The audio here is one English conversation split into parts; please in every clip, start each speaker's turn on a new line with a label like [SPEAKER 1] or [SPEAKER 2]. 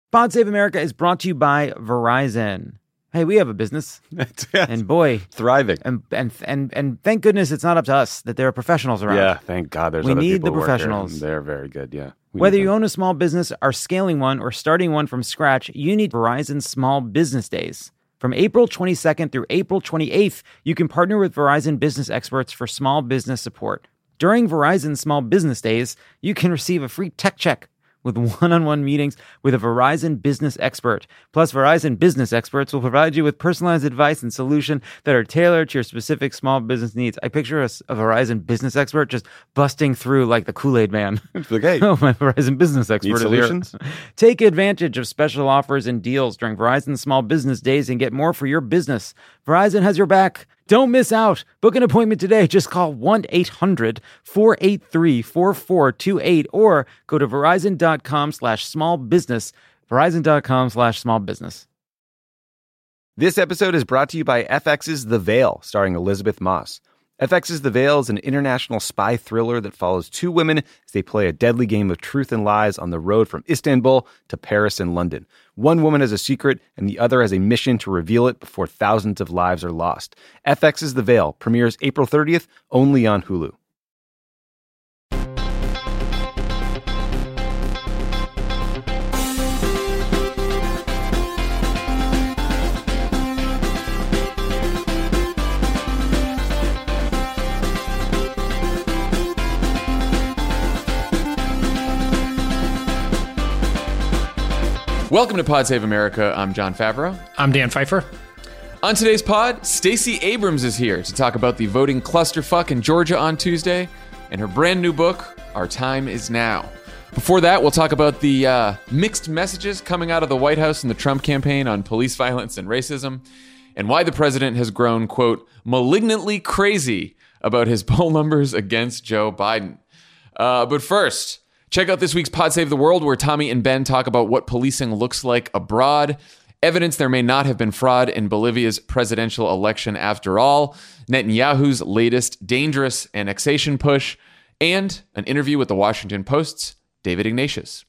[SPEAKER 1] Pod Save America is brought to you by Verizon. Hey, we have a business, and boy,
[SPEAKER 2] thriving.
[SPEAKER 1] And thank goodness it's not up to us that there are professionals around.
[SPEAKER 2] Yeah, thank God there's
[SPEAKER 1] we
[SPEAKER 2] other
[SPEAKER 1] need
[SPEAKER 2] people
[SPEAKER 1] the
[SPEAKER 2] who work here.
[SPEAKER 1] professionals.
[SPEAKER 2] They're very good, yeah.
[SPEAKER 1] Whether you own a small business, are scaling one, or starting one from scratch, you need Verizon Small Business Days. From April 22nd through April 28th, you can partner with Verizon business experts for small business support. During Verizon Small Business Days, you can receive a free tech check with one-on-one meetings with a Verizon business expert. Plus, Verizon business experts will provide you with personalized advice and solutions that are tailored to your specific small business needs. I picture a Verizon business expert just busting through like the Kool-Aid man.
[SPEAKER 2] Like, hey,
[SPEAKER 1] oh, my Verizon business expert is
[SPEAKER 2] solutions?
[SPEAKER 1] Here. Take advantage of special offers and deals during Verizon Small Business Days and get more for your business. Verizon has your back. Don't miss out. Book an appointment today. Just call 1-800-483-4428 or go to verizon.com/smallbusiness. Verizon.com/smallbusiness.
[SPEAKER 2] This episode is brought to you by FX's The Veil, starring Elizabeth Moss. FX's The Veil is an international spy thriller that follows two women as they play a deadly game of truth and lies on the road from Istanbul to Paris and London. One woman has a secret, and the other has a mission to reveal it before thousands of lives are lost. FX's The Veil premieres April 30th, only on Hulu.
[SPEAKER 3] Welcome to Pod Save America. I'm John Favreau.
[SPEAKER 4] I'm Dan Pfeiffer.
[SPEAKER 3] On today's pod, Stacey Abrams is here to talk about the voting clusterfuck in Georgia on Tuesday and her brand new book, Our Time Is Now. Before that, we'll talk about the mixed messages coming out of the White House and the Trump campaign on police violence and racism, and why the president has grown, quote, malignantly crazy about his poll numbers against Joe Biden. But first, check out this week's Pod Save the World, where Tommy and Ben talk about what policing looks like abroad, evidence there may not have been fraud in Bolivia's presidential election after all, Netanyahu's latest dangerous annexation push, and an interview with the Washington Post's David Ignatius.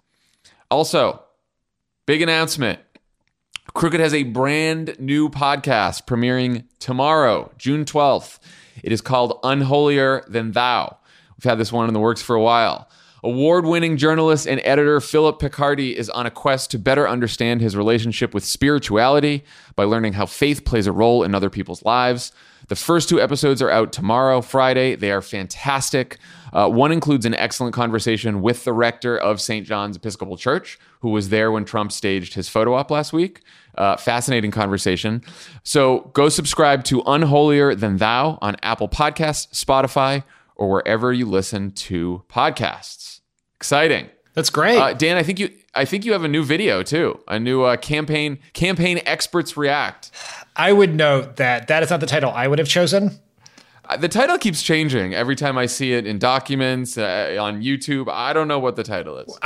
[SPEAKER 3] Also, big announcement. Crooked has a brand new podcast premiering tomorrow, June 12th. It is called Unholier Than Thou. We've had this one in the works for a while. Award-winning journalist and editor Philip Picardi is on a quest to better understand his relationship with spirituality by learning how faith plays a role in other people's lives. The first two episodes are out tomorrow, Friday. They are fantastic. One includes an excellent conversation with the rector of St. John's Episcopal Church, who was there when Trump staged his photo op last week. Fascinating conversation. So go subscribe to Unholier Than Thou on Apple Podcasts, Spotify, or wherever you listen to podcasts. Exciting.
[SPEAKER 4] That's great.
[SPEAKER 3] Dan, I think you have a new video too. A new campaign experts react.
[SPEAKER 4] I would note that is not the title I would have chosen.
[SPEAKER 3] The title keeps changing every time I see it in documents on YouTube. I don't know what the title is.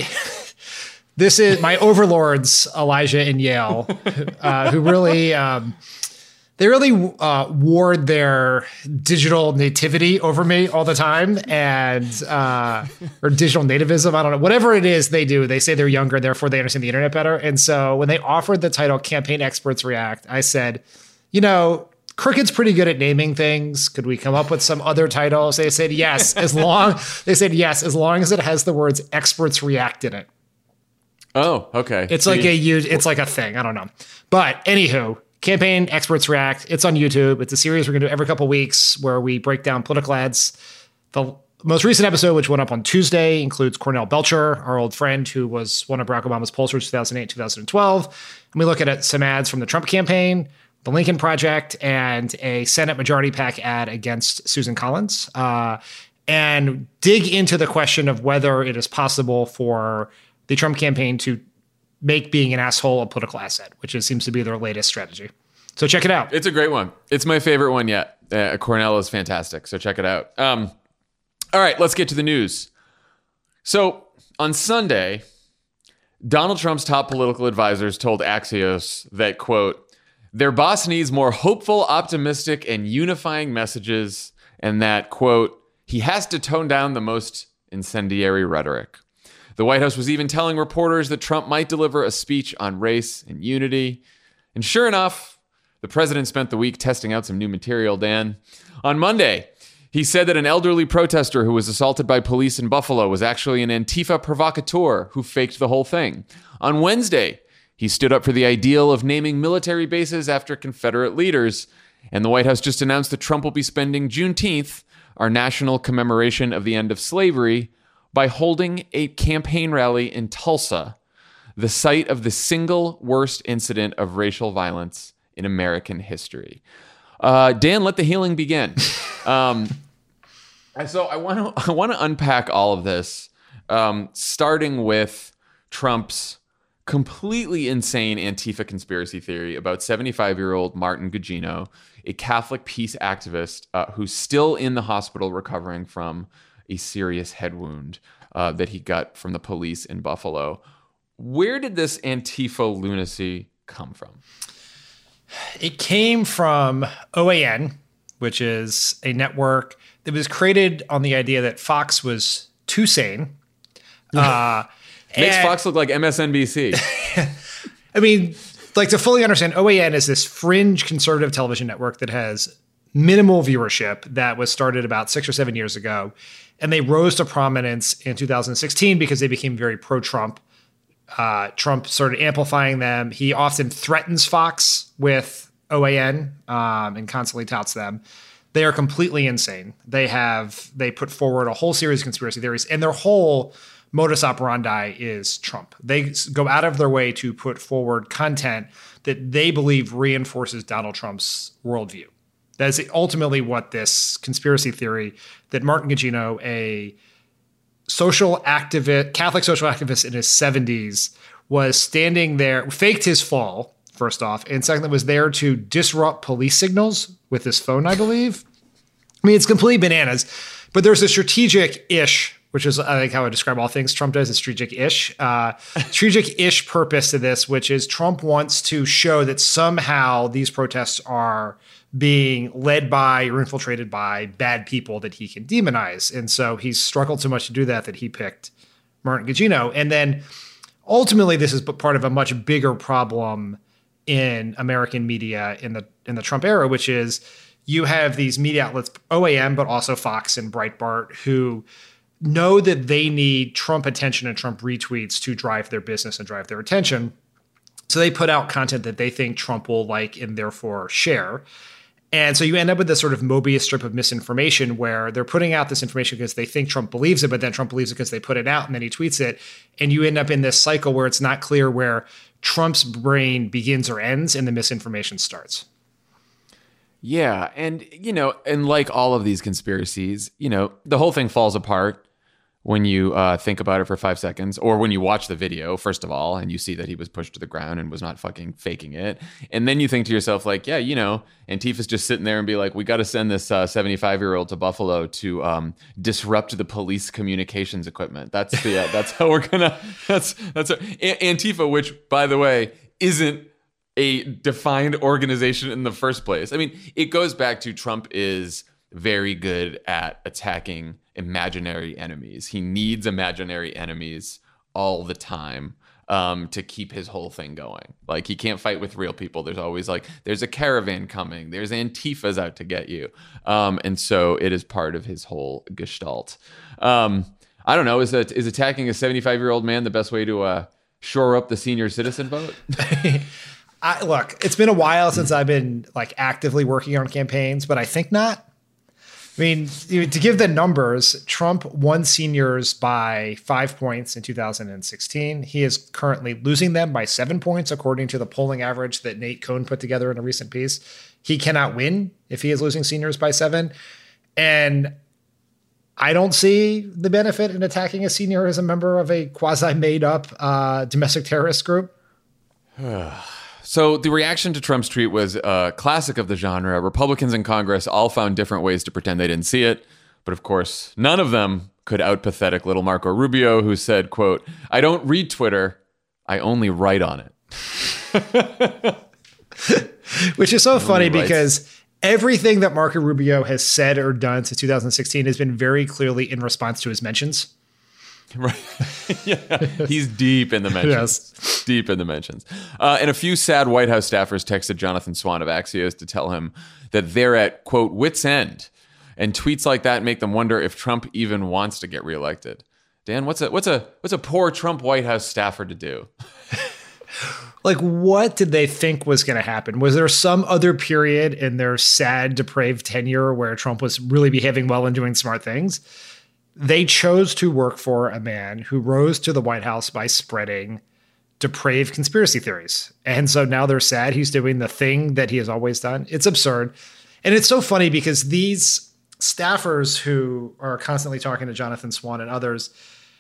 [SPEAKER 4] This is my overlords, Elijah and Yale, who really they really ward their digital nativity over me all the time, and or digital nativism. I don't know. Whatever it is they do, they say they're younger, therefore they understand the internet better. And so when they offered the title Campaign Experts React, I said, Crooked's pretty good at naming things. Could we come up with some other titles? They said yes, as long as it has the words experts react in it.
[SPEAKER 3] Oh, okay.
[SPEAKER 4] It's like a thing. I don't know. But anywho, Campaign Experts React. It's on YouTube. It's a series we're going to do every couple of weeks where we break down political ads. The most recent episode, which went up on Tuesday, includes Cornell Belcher, our old friend who was one of Barack Obama's pollsters 2008, 2012. And we look at some ads from the Trump campaign, the Lincoln Project, and a Senate Majority PAC ad against Susan Collins, and dig into the question of whether it is possible for the Trump campaign to make being an asshole a political asset, which seems to be their latest strategy. So check it out.
[SPEAKER 3] It's a great one. It's my favorite one yet. Cornell is fantastic, so check it out. All right, let's get to the news. So on Sunday, Donald Trump's top political advisors told Axios that, quote, their boss needs more hopeful, optimistic, and unifying messages, and that, quote, he has to tone down the most incendiary rhetoric. The White House was even telling reporters that Trump might deliver a speech on race and unity. And sure enough, the president spent the week testing out some new material, Dan. On Monday, he said that an elderly protester who was assaulted by police in Buffalo was actually an Antifa provocateur who faked the whole thing. On Wednesday, he stood up for the ideal of naming military bases after Confederate leaders. And the White House just announced that Trump will be spending Juneteenth, our national commemoration of the end of slavery, by holding a campaign rally in Tulsa, the site of the single worst incident of racial violence in American history. Dan, let the healing begin. So I want to unpack all of this, starting with Trump's completely insane Antifa conspiracy theory about 75-year-old Martin Gugino, a Catholic peace activist who's still in the hospital recovering from a serious head wound that he got from the police in Buffalo. Where did this Antifa lunacy come from?
[SPEAKER 4] It came from OAN, which is a network that was created on the idea that Fox was too sane.
[SPEAKER 3] Makes Fox look like MSNBC.
[SPEAKER 4] I mean, like, to fully understand, OAN is this fringe conservative television network that has minimal viewership that was started about 6 or 7 years ago. And they rose to prominence in 2016 because they became very pro-Trump. Trump started amplifying them. He often threatens Fox with OAN and constantly touts them. They are completely insane. They put forward a whole series of conspiracy theories, and their whole modus operandi is Trump. They go out of their way to put forward content that they believe reinforces Donald Trump's worldview. That is ultimately what this conspiracy theory that Martin Gugino, a Catholic social activist in his 70s, was standing there, faked his fall, first off, and secondly, was there to disrupt police signals with his phone, I believe. I mean, it's completely bananas, but there's a strategic-ish, which is, I think, how I describe all things Trump does, is strategic-ish purpose to this, which is Trump wants to show that somehow these protests are being led by or infiltrated by bad people that he can demonize. And so he's struggled so much to do that he picked Martin Gugino. And then ultimately, this is part of a much bigger problem in American media in the Trump era, which is you have these media outlets, OAN, but also Fox and Breitbart, who know that they need Trump attention and Trump retweets to drive their business and drive their attention. So they put out content that they think Trump will like and therefore share. And so you end up with this sort of Mobius strip of misinformation where they're putting out this information because they think Trump believes it, but then Trump believes it because they put it out and then he tweets it. And you end up in this cycle where it's not clear where Trump's brain begins or ends and the misinformation starts.
[SPEAKER 3] Yeah. And, and like all of these conspiracies, the whole thing falls apart when you think about it for 5 seconds, or when you watch the video, first of all, and you see that he was pushed to the ground and was not fucking faking it. And then you think to yourself, like, yeah, Antifa's just sitting there and be like, we got to send this 75-year-old to Buffalo to disrupt the police communications equipment. That's how we're gonna, Antifa, which, by the way, isn't a defined organization in the first place. I mean, it goes back to Trump is very good at attacking imaginary enemies. He needs imaginary enemies all the time to keep his whole thing going. Like, he can't fight with real people. There's always there's a caravan coming. There's Antifas out to get you. And so it is part of his whole gestalt. I don't know. Is attacking a 75-year-old man the best way to shore up the senior citizen vote?
[SPEAKER 4] Look, it's been a while since I've been actively working on campaigns, but I think not. I mean, to give the numbers, Trump won seniors by 5 points in 2016. He is currently losing them by 7 points, according to the polling average that Nate Cohn put together in a recent piece. He cannot win if he is losing seniors by 7. And I don't see the benefit in attacking a senior as a member of a quasi-made-up domestic terrorist group.
[SPEAKER 3] So the reaction to Trump's tweet was a classic of the genre. Republicans in Congress all found different ways to pretend they didn't see it. But of course, none of them could out-pathetic little Marco Rubio, who said, quote, "I don't read Twitter, I only write on it."
[SPEAKER 4] Which is so funny because everything that Marco Rubio has said or done since 2016 has been very clearly in response to his mentions.
[SPEAKER 3] Right. Yeah. He's deep in the mentions.
[SPEAKER 4] Yes.
[SPEAKER 3] Deep in the mentions. And a few sad White House staffers texted Jonathan Swan of Axios to tell him that they're at, quote, wit's end. And tweets like that make them wonder if Trump even wants to get reelected. Dan, what's a poor Trump White House staffer to do?
[SPEAKER 4] Like, what did they think was going to happen? Was there some other period in their sad, depraved tenure where Trump was really behaving well and doing smart things? They chose to work for a man who rose to the White House by spreading depraved conspiracy theories. And so now they're sad he's doing the thing that he has always done. It's absurd. And it's so funny because these staffers who are constantly talking to Jonathan Swan and others,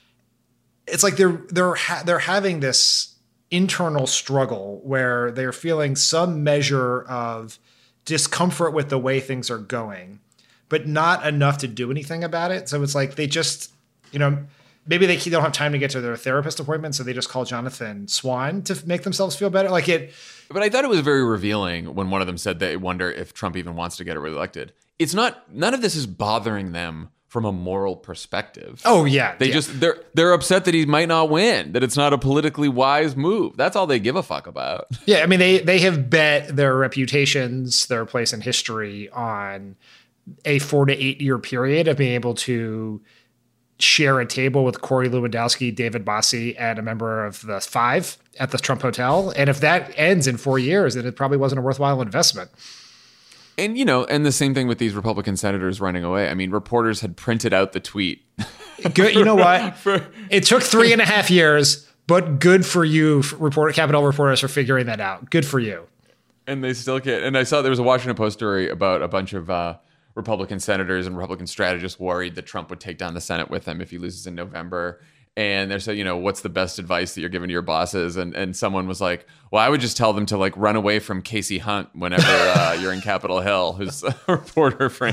[SPEAKER 4] it's like they're having this internal struggle where they're feeling some measure of discomfort with the way things are going, but not enough to do anything about it. So it's like they just, maybe they don't have time to get to their therapist appointment, so they just call Jonathan Swan to make themselves feel better.
[SPEAKER 3] But I thought it was very revealing when one of them said they wonder if Trump even wants to get reelected. None of this is bothering them from a moral perspective.
[SPEAKER 4] Oh yeah.
[SPEAKER 3] They're upset that he might not win, that it's not a politically wise move. That's all they give a fuck about.
[SPEAKER 4] Yeah, I mean they have bet their reputations, their place in history on a 4 to 8 year period of being able to share a table with Corey Lewandowski, David Bossie, and a member of the Five at the Trump Hotel. And if that ends in 4 years, then it probably wasn't a worthwhile investment.
[SPEAKER 3] And, and the same thing with these Republican senators running away. I mean, reporters had printed out the tweet.
[SPEAKER 4] Good. You know what? It took 3.5 years, but good for you, Capitol reporters, for figuring that out. Good for you.
[SPEAKER 3] And they still can't. And I saw there was a Washington Post story about a bunch of Republican senators and Republican strategists worried that Trump would take down the Senate with him if he loses in November. And they're saying, what's the best advice that you're giving to your bosses? And someone was like, well, I would just tell them to run away from Casey Hunt whenever you're in Capitol Hill, who's a reporter for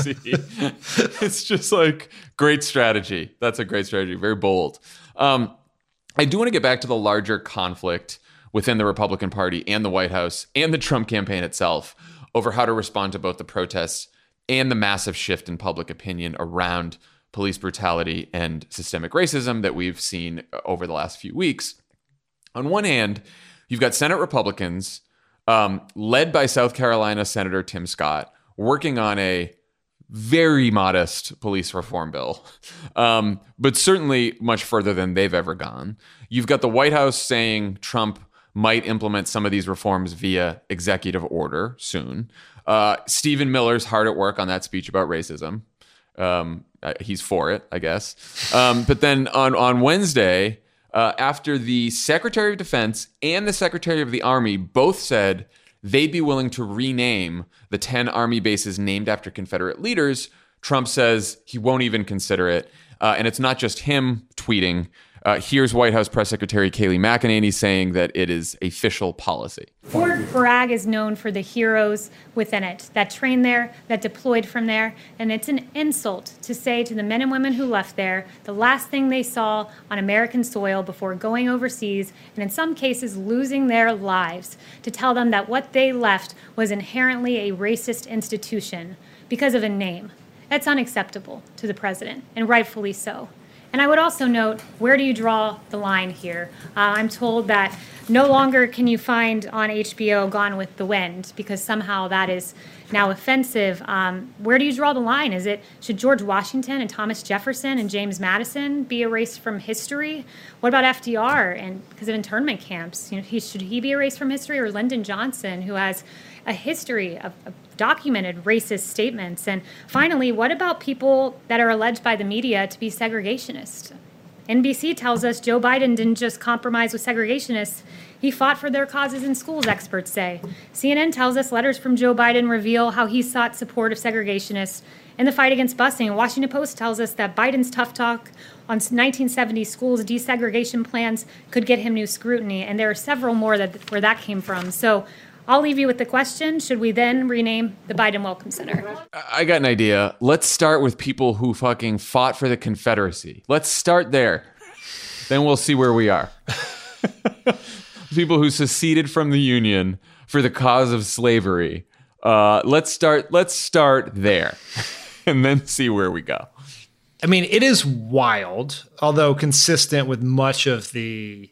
[SPEAKER 3] NBC. It's just great strategy. That's a great strategy. Very bold. I do want to get back to the larger conflict within the Republican Party and the White House and the Trump campaign itself over how to respond to both the protests and the massive shift in public opinion around police brutality and systemic racism that we've seen over the last few weeks. On one hand, you've got Senate Republicans led by South Carolina Senator Tim Scott working on a very modest police reform bill, but certainly much further than they've ever gone. You've got the White House saying Trump might implement some of these reforms via executive order soon. Stephen Miller's hard at work on that speech about racism. He's for it, I guess. But then on Wednesday, after the Secretary of Defense and the Secretary of the Army both said they'd be willing to rename the 10 Army bases named after Confederate leaders, Trump says he won't even consider it. And it's not just him tweeting. Here's White House Press Secretary Kayleigh McEnany saying that it is official policy.
[SPEAKER 5] Fort Bragg is known for the heroes within it that trained there, that deployed from there, and it's an insult to say to the men and women who left there the last thing they saw on American soil before going overseas, and in some cases losing their lives, to tell them that what they left was inherently a racist institution because of a name. That's unacceptable to the president, and rightfully so. And I would also note, where do you draw the line here? I'm told that no longer can you find on HBO Gone with the Wind because somehow that is now offensive. Where do you draw the line? Should George Washington and Thomas Jefferson and James Madison be erased from history? What about FDR and because of internment camps? Should he be erased from history, or Lyndon Johnson, who has a history of documented racist statements? And finally, what about people that are alleged by the media to be segregationist? NBC tells us Joe Biden didn't just compromise with segregationists, he fought for their causes in schools, experts say. CNN tells us letters from Joe Biden reveal how he sought support of segregationists in the fight against busing. And Washington Post tells us that Biden's tough talk on 1970 schools' desegregation plans could get him new scrutiny. And there are several more where that came from. So I'll leave you with the question, should we then rename the Biden Welcome Center?
[SPEAKER 3] I got an idea. Let's start with people who fucking fought for the Confederacy. Let's start there. Then we'll see where we are. People who seceded from the Union for the cause of slavery. Let's start there and then see where we go.
[SPEAKER 4] I mean, it is wild, although consistent with much of the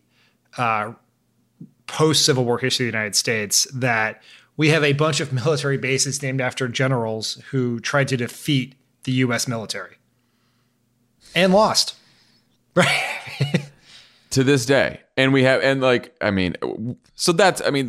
[SPEAKER 4] post-Civil War history of the United States, that we have a bunch of military bases named after generals who tried to defeat the U.S. military and lost. Right.
[SPEAKER 3] To this day. And we have, and like, I mean, so that's them.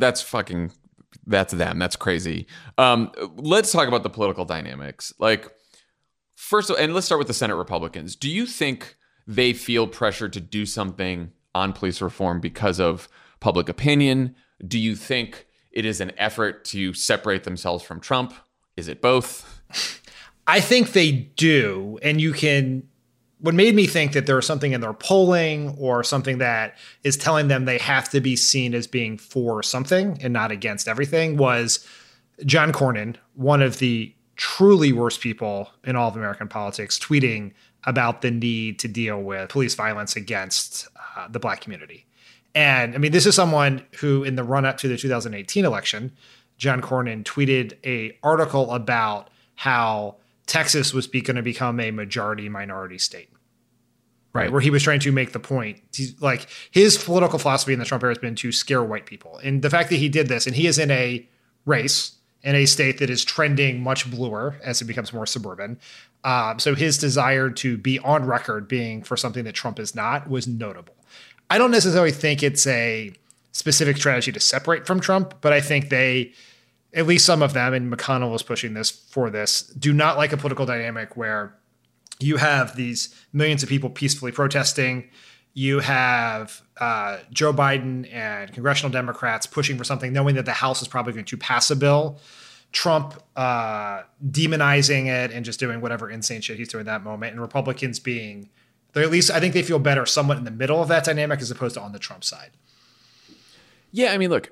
[SPEAKER 3] That's crazy. Let's talk about the political dynamics. Like, first, and let's start with the Senate Republicans. Do you think they feel pressure to do something on police reform because of public opinion? Do you think it is an effort to separate themselves from Trump? Is it both?
[SPEAKER 4] I think they do. And what made me think that there was something in their polling or something that is telling them they have to be seen as being for something and not against everything was John Cornyn, one of the truly worst people in all of American politics, tweeting about the need to deal with police violence against the Black community. And I mean, this is someone who, in the run up to the 2018 election, John Cornyn tweeted an article about how Texas was going to become a majority minority state. Right. Where he was trying to make the point, like his political philosophy in the Trump era has been to scare white people. And the fact that he did this, and he is in a race in a state that is trending much bluer as it becomes more suburban. So his desire to be on record being for something that Trump is not was notable. I don't necessarily think it's a specific strategy to separate from Trump, but I think they, at least some of them, and McConnell was pushing this, do not like a political dynamic where you have these millions of people peacefully protesting. You have Joe Biden and congressional Democrats pushing for something, knowing that the House is probably going to pass a bill. Trump demonizing it and just doing whatever insane shit he's doing in that moment. And Republicans being, they're at least, I think they feel better somewhat in the middle of that dynamic as opposed to on the Trump side.
[SPEAKER 3] Yeah, I mean, look,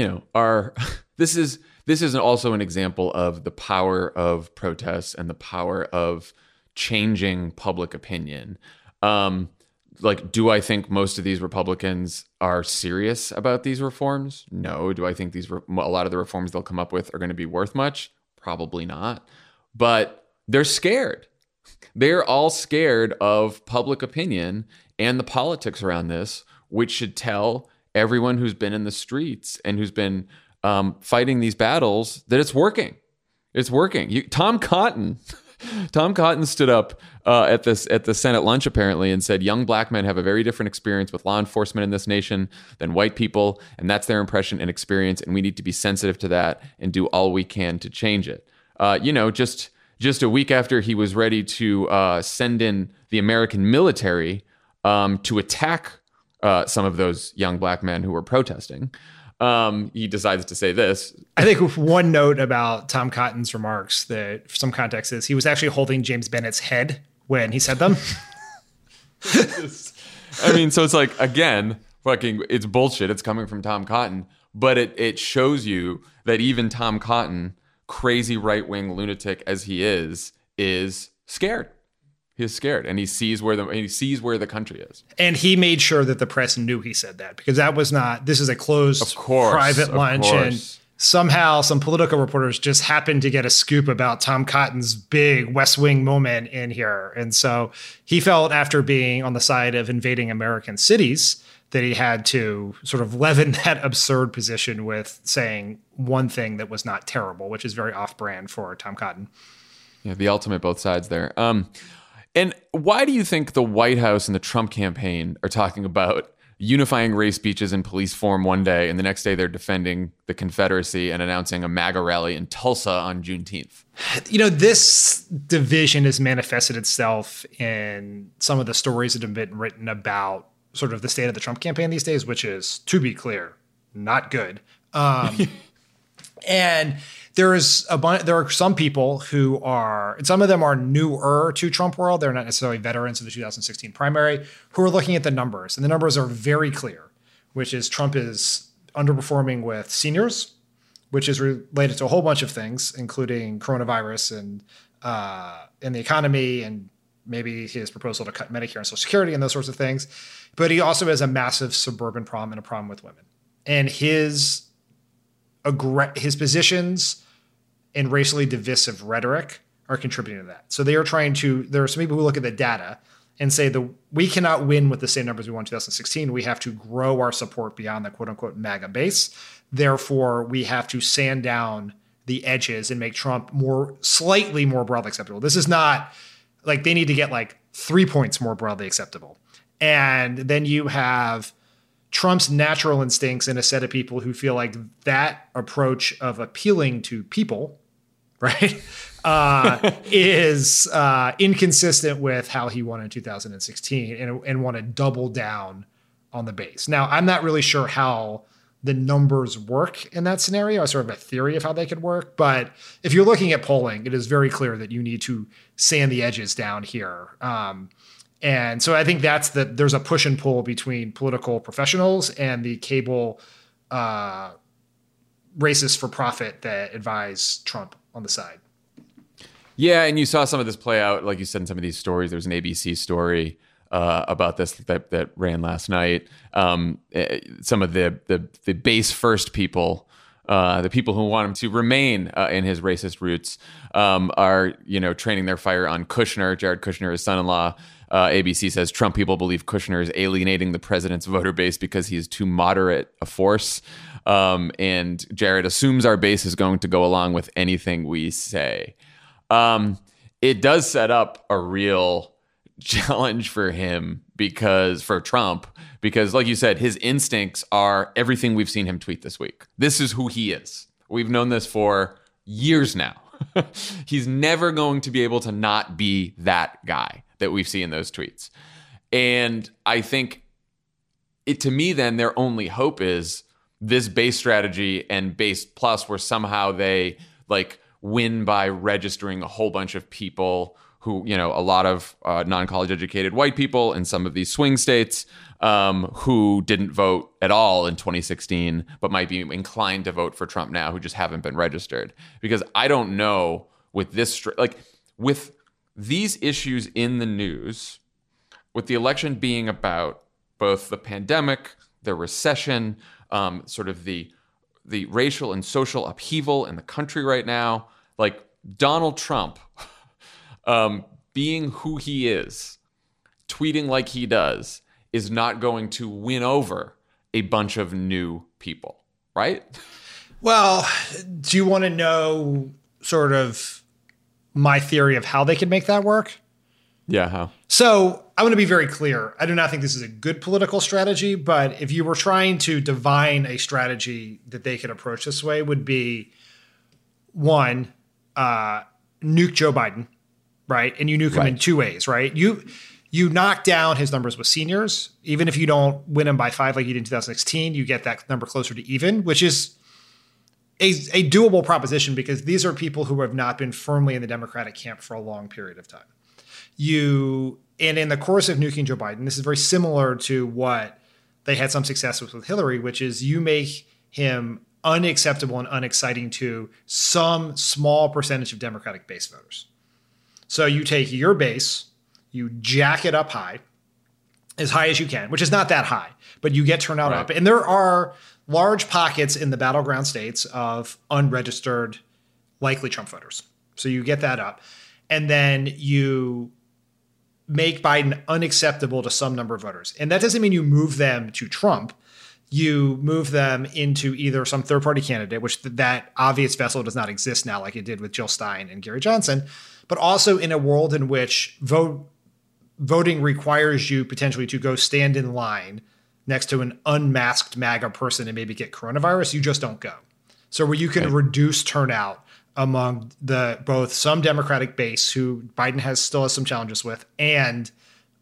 [SPEAKER 3] this is also an example of the power of protests and the power of changing public opinion. Like, do I think most of these Republicans are serious about these reforms? No. Do I think a lot of the reforms they'll come up with are going to be worth much? Probably not. But they're scared. They're all scared of public opinion and the politics around this, which should tell everyone who's been in the streets and who's been fighting these battles that it's working. It's working. Tom Cotton stood up at the Senate lunch apparently and said, young Black men have a very different experience with law enforcement in this nation than white people, and that's their impression and experience, and we need to be sensitive to that and do all we can to change it. Just a week after he was ready to send in the American military to attack some of those young Black men who were protesting, he decides to say this.
[SPEAKER 4] I think one note about Tom Cotton's remarks that for some context is he was actually holding James Bennett's head when he said them.
[SPEAKER 3] I mean, so it's like, again, it's bullshit. It's coming from Tom Cotton, but it shows you that even Tom Cotton, crazy right-wing lunatic as he is scared. He's scared, and he sees where the country is. And
[SPEAKER 4] he made sure that the press knew he said that, because this is a closed private lunch. And somehow some political reporters just happened to get a scoop about Tom Cotton's big West Wing moment in here. And so he felt, after being on the side of invading American cities, that he had to sort of leaven that absurd position with saying one thing that was not terrible, which is very off-brand for Tom Cotton.
[SPEAKER 3] Yeah, the ultimate both sides there. And why do you think the White House and the Trump campaign are talking about unifying race speeches in police form one day, and the next day they're defending the Confederacy and announcing a MAGA rally in Tulsa on Juneteenth?
[SPEAKER 4] This division has manifested itself in some of the stories that have been written about sort of the state of the Trump campaign these days, which is, to be clear, not good. And there are some people who are, and some of them are newer to Trump world. They're not necessarily veterans of the 2016 primary, who are looking at the numbers. And the numbers are very clear, which is Trump is underperforming with seniors, which is related to a whole bunch of things, including coronavirus and the economy, and maybe his proposal to cut Medicare and Social Security and those sorts of things. But he also has a massive suburban problem and a problem with women. And his positions in racially divisive rhetoric are contributing to that. So they are trying to, there are some people who look at the data and say we cannot win with the same numbers we won in 2016. We have to grow our support beyond the quote unquote MAGA base. Therefore, we have to sand down the edges and make Trump slightly more broadly acceptable. This is not like they need to get like 3 points more broadly acceptable. And then you have Trump's natural instincts and a set of people who feel like that approach of appealing to people, right, is inconsistent with how he won in 2016 and want to double down on the base. Now, I'm not really sure how the numbers work in that scenario. I sort of have a theory of how they could work. But if you're looking at polling, it is very clear that you need to sand the edges down here. And so I think there's a push and pull between political professionals and the cable racists for profit that advise Trump on the side.
[SPEAKER 3] Yeah, and you saw some of this play out, like you said, in some of these stories. There was an ABC story about this that ran last night. Some of the base first people, the people who want him to remain in his racist roots, are training their fire on Kushner, Jared Kushner, his son-in-law. ABC says Trump people believe Kushner is alienating the president's voter base because he is too moderate a force. And Jared assumes our base is going to go along with anything we say. It does set up a real challenge for him for Trump, because like you said, his instincts are everything we've seen him tweet this week. This is who he is. We've known this for years now. He's never going to be able to not be that guy that we see in those tweets. And I think to me, then their only hope is this base strategy and base plus, where somehow they like win by registering a whole bunch of people who, a lot of non-college educated white people in some of these swing states who didn't vote at all in 2016, but might be inclined to vote for Trump now, who just haven't been registered. Because I don't know with this, with these issues in the news, with the election being about both the pandemic, the recession, sort of the racial and social upheaval in the country right now, like Donald Trump being who he is, tweeting like he does, is not going to win over a bunch of new people, right?
[SPEAKER 4] Well, do you want to know sort of my theory of how they could make that work?
[SPEAKER 3] Yeah, how?
[SPEAKER 4] So I want to be very clear. I do not think this is a good political strategy, but if you were trying to divine a strategy that they could approach this way, would be one, nuke Joe Biden, right? And you nuke him in two ways, right? You knock down his numbers with seniors. Even if you don't win him by 5 like you did in 2016, you get that number closer to even, which is a doable proposition because these are people who have not been firmly in the Democratic camp for a long period of time. And in the course of nuking Joe Biden, this is very similar to what they had some success with Hillary, which is you make him unacceptable and unexciting to some small percentage of Democratic base voters. So you take your base, you jack it up high as you can, which is not that high, but you get turnout up. And there are large pockets in the battleground states of unregistered, likely Trump voters. So you get that up. And then you make Biden unacceptable to some number of voters. And that doesn't mean you move them to Trump. You move them into either some third-party candidate, which that obvious vessel does not exist now like it did with Jill Stein and Gary Johnson, but also in a world in which voting requires you potentially to go stand in line next to an unmasked MAGA person and maybe get coronavirus, you just don't go. So where you can reduce turnout among both some Democratic base who Biden still has some challenges with and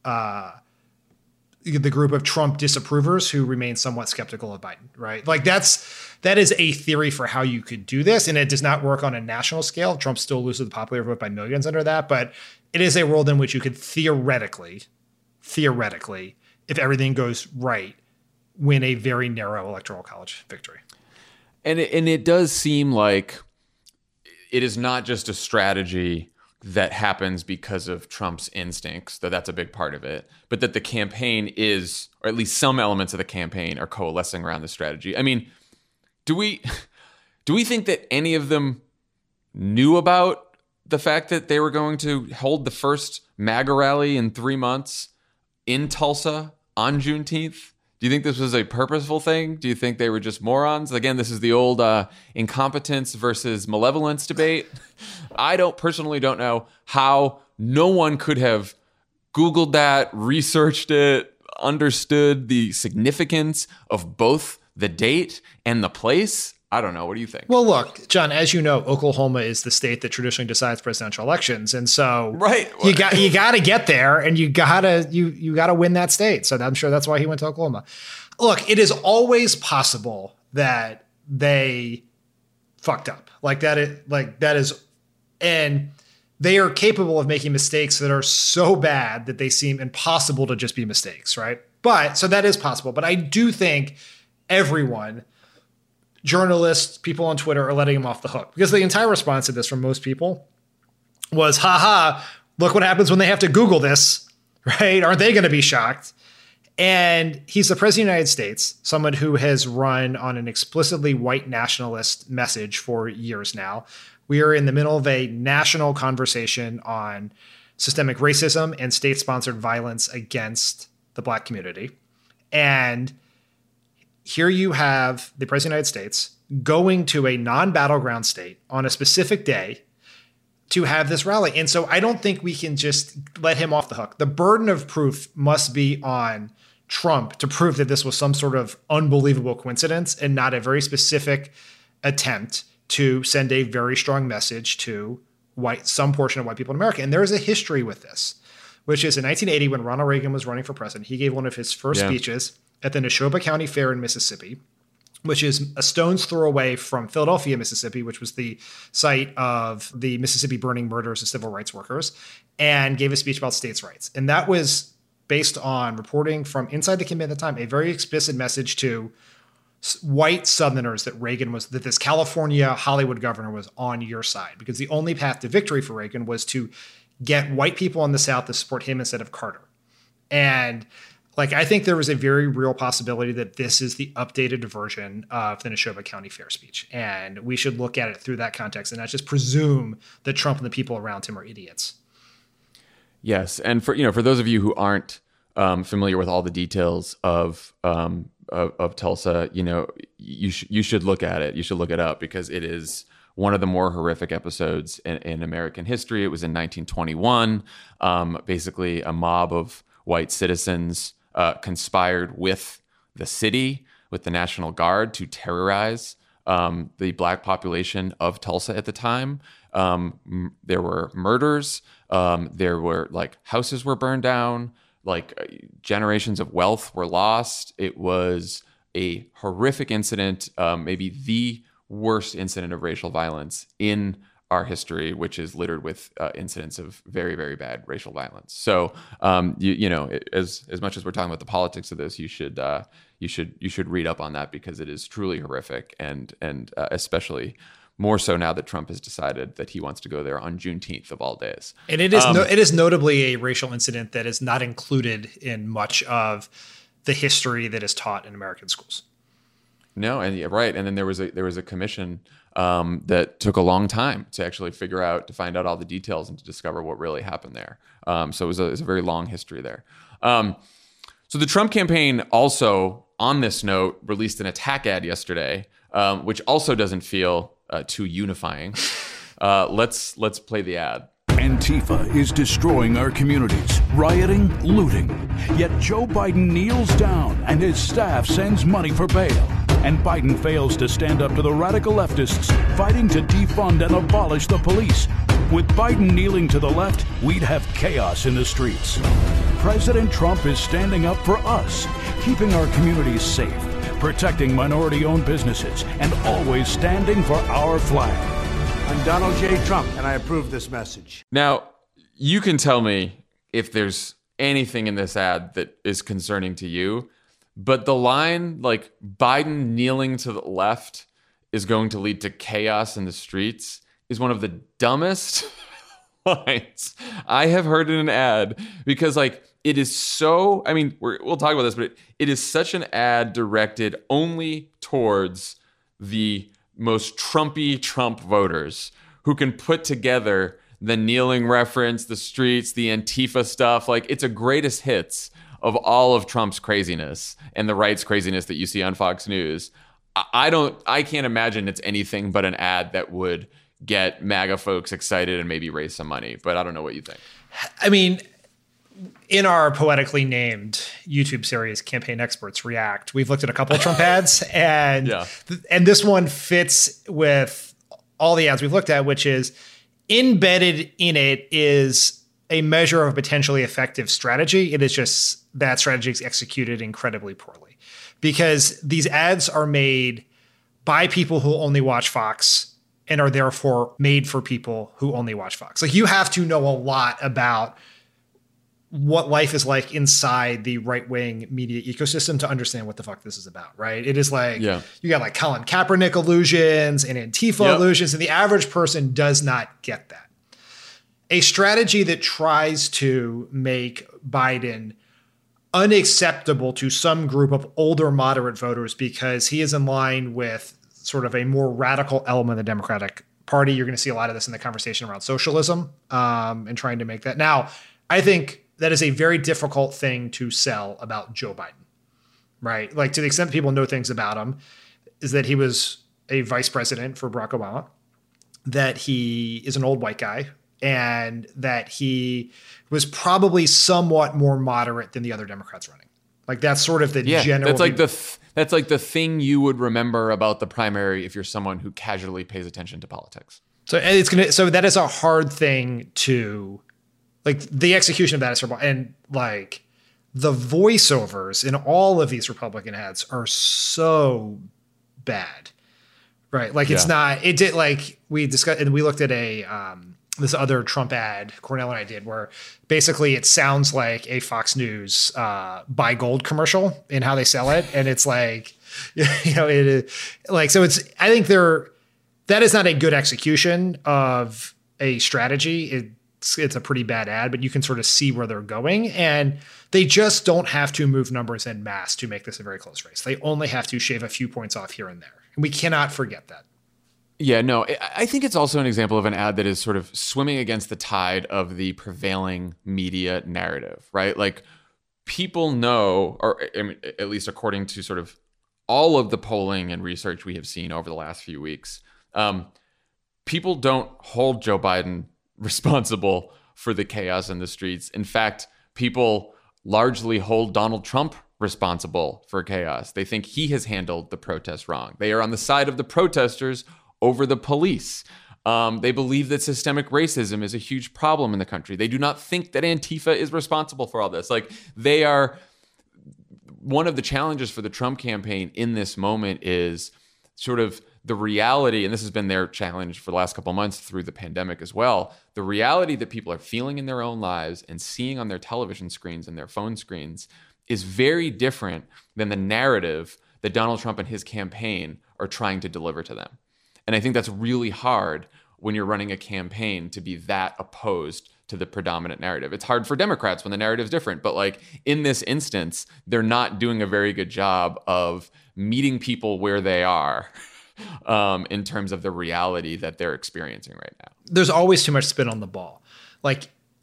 [SPEAKER 4] the group of Trump disapprovers who remain somewhat skeptical of Biden, right? Like that is a theory for how you could do this. And it does not work on a national scale. Trump still loses the popular vote by millions under that, but it is a world in which you could theoretically, if everything goes right, win a very narrow electoral college victory.
[SPEAKER 3] And it does seem like it is not just a strategy that happens because of Trump's instincts, though that's a big part of it, but that the campaign is, or at least some elements of the campaign are coalescing around the strategy. I mean, do we think that any of them knew about the fact that they were going to hold the first MAGA rally in 3 months in Tulsa on Juneteenth? Do you think this was a purposeful thing? Do you think they were just morons? Again, this is the old incompetence versus malevolence debate. I personally don't know how no one could have Googled that, researched it, understood the significance of both the date and the place. I don't know. What do you think?
[SPEAKER 4] Well, look, John, as you know, Oklahoma is the state that traditionally decides presidential elections. And so
[SPEAKER 3] right.
[SPEAKER 4] you got to get there, and you got to win that state. So I'm sure that's why he went to Oklahoma. Look, it is always possible that they fucked up. And they are capable of making mistakes that are so bad that they seem impossible to just be mistakes, right? So that is possible. But I do think everyone, journalists, people on Twitter, are letting him off the hook, because the entire response to this from most people was, haha, look what happens when they have to Google this, right? Aren't they going to be shocked? And he's the president of the United States, someone who has run on an explicitly white nationalist message for years now. We are in the middle of a national conversation on systemic racism and state-sponsored violence against the Black community. And here you have the president of the United States going to a non-battleground state on a specific day to have this rally. And so I don't think we can just let him off the hook. The burden of proof must be on Trump to prove that this was some sort of unbelievable coincidence and not a very specific attempt to send a very strong message to some portion of white people in America. And there is a history with this, which is in 1980, when Ronald Reagan was running for president, he gave one of his first speeches at the Neshoba County Fair in Mississippi, which is a stone's throw away from Philadelphia, Mississippi, which was the site of the Mississippi burning murders of civil rights workers, and gave a speech about states' rights. And that was based on reporting from inside the campaign at the time, a very explicit message to white Southerners that this California Hollywood governor was on your side, because the only path to victory for Reagan was to get white people in the South to support him instead of Carter. And I think there was a very real possibility that this is the updated version of the Neshoba County Fair speech. And we should look at it through that context and not just presume that Trump and the people around him are idiots.
[SPEAKER 3] Yes. And for those of you who aren't familiar with all the details of Tulsa, you should look at it. You should look it up, because it is one of the more horrific episodes in American history. It was in 1921. Basically, a mob of white citizens conspired with the city, with the National Guard, to terrorize the Black population of Tulsa at the time. There were murders. There were houses were burned down. Generations of wealth were lost. It was a horrific incident, maybe the worst incident of racial violence in our history, which is littered with incidents of very, very bad racial violence. So, as much as we're talking about the politics of this, you should read up on that, because it is truly horrific, and especially more so now that Trump has decided that he wants to go there on Juneteenth of all days.
[SPEAKER 4] And it is notably a racial incident that is not included in much of the history that is taught in American schools.
[SPEAKER 3] No, and right, and then there was a commission that took a long time to actually to find out all the details and to discover what really happened there. So it was a very long history there. So the Trump campaign also, on this note, released an attack ad yesterday, which also doesn't feel too unifying. Let's play the ad.
[SPEAKER 6] Antifa is destroying our communities, rioting, looting. Yet Joe Biden kneels down and his staff sends money for bail. And Biden fails to stand up to the radical leftists fighting to defund and abolish the police. With Biden kneeling to the left, we'd have chaos in the streets. President Trump is standing up for us, keeping our communities safe, protecting minority-owned businesses, and always standing for our flag.
[SPEAKER 7] I'm Donald J. Trump, and I approve this message.
[SPEAKER 3] Now, you can tell me if there's anything in this ad that is concerning to you, but the line, Biden kneeling to the left is going to lead to chaos in the streets, is one of the dumbest lines I have heard in an ad, because it is so, we'll talk about this, but it is such an ad directed only towards the most Trumpy Trump voters who can put together the kneeling reference, the streets, the Antifa stuff. Like, it's a greatest hits of all of Trump's craziness and the right's craziness that you see on Fox News. I can't imagine it's anything but an ad that would get MAGA folks excited and maybe raise some money. But I don't know what you think.
[SPEAKER 4] I mean, in our poetically named YouTube series, Campaign Experts React, we've looked at a couple of Trump ads, and and this one fits with all the ads we've looked at, which is embedded in it is a measure of a potentially effective strategy. It is just that strategy is executed incredibly poorly because these ads are made by people who only watch Fox and are therefore made for people who only watch Fox. Like, you have to know a lot about what life is like inside the right-wing media ecosystem to understand what the fuck this is about, right? It is like, you got like Colin Kaepernick illusions and Antifa illusions, and the average person does not get that. A strategy that tries to make Biden unacceptable to some group of older moderate voters because he is in line with sort of a more radical element of the Democratic Party. You're going to see a lot of this in the conversation around socialism and trying to make that. Now, I think that is a very difficult thing to sell about Joe Biden, right? Like, to the extent that people know things about him, is that he was a vice president for Barack Obama, that he is an old white guy, and that he was probably somewhat more moderate than the other Democrats running. Like, that's sort of the general.
[SPEAKER 3] That's like the thing you would remember about the primary if you're someone who casually pays attention to politics.
[SPEAKER 4] So that is a hard thing to. Like, the execution of that is terrible. And like, the voiceovers in all of these Republican ads are so bad, right? Like, it's not, it did, like, we discussed, and we looked at this other Trump ad Cornell and I did, where basically it sounds like a Fox News buy gold commercial in how they sell it. And it's like, so it's, I think that is not a good execution of a strategy. It's a pretty bad ad, but you can sort of see where they're going. And they just don't have to move numbers en masse to make this a very close race. They only have to shave a few points off here and there. And we cannot forget that.
[SPEAKER 3] Yeah, no, I think it's also an example of an ad that is sort of swimming against the tide of the prevailing media narrative, right? Like, people know, or I mean, at least according to sort of all of the polling and research we have seen over the last few weeks, people don't hold Joe Biden responsible for the chaos in the streets. In fact, people largely hold Donald Trump responsible for chaos. They think he has handled the protests wrong. They are on the side of the protesters over the police. They believe that systemic racism is a huge problem in the country. They do not think that Antifa is responsible for all this. Like, they are, one of the challenges for the Trump campaign in this moment is sort of the reality, and this has been their challenge for the last couple of months through the pandemic as well, the reality that people are feeling in their own lives and seeing on their television screens and their phone screens is very different than the narrative that Donald Trump and his campaign are trying to deliver to them. And I think that's really hard when you're running a campaign to be that opposed to the predominant narrative. It's hard for Democrats when the narrative's different, but like, in this instance, they're not doing a very good job of meeting people where they are in terms of the reality that they're experiencing right now.
[SPEAKER 4] There's always too much spin on the ball. Like,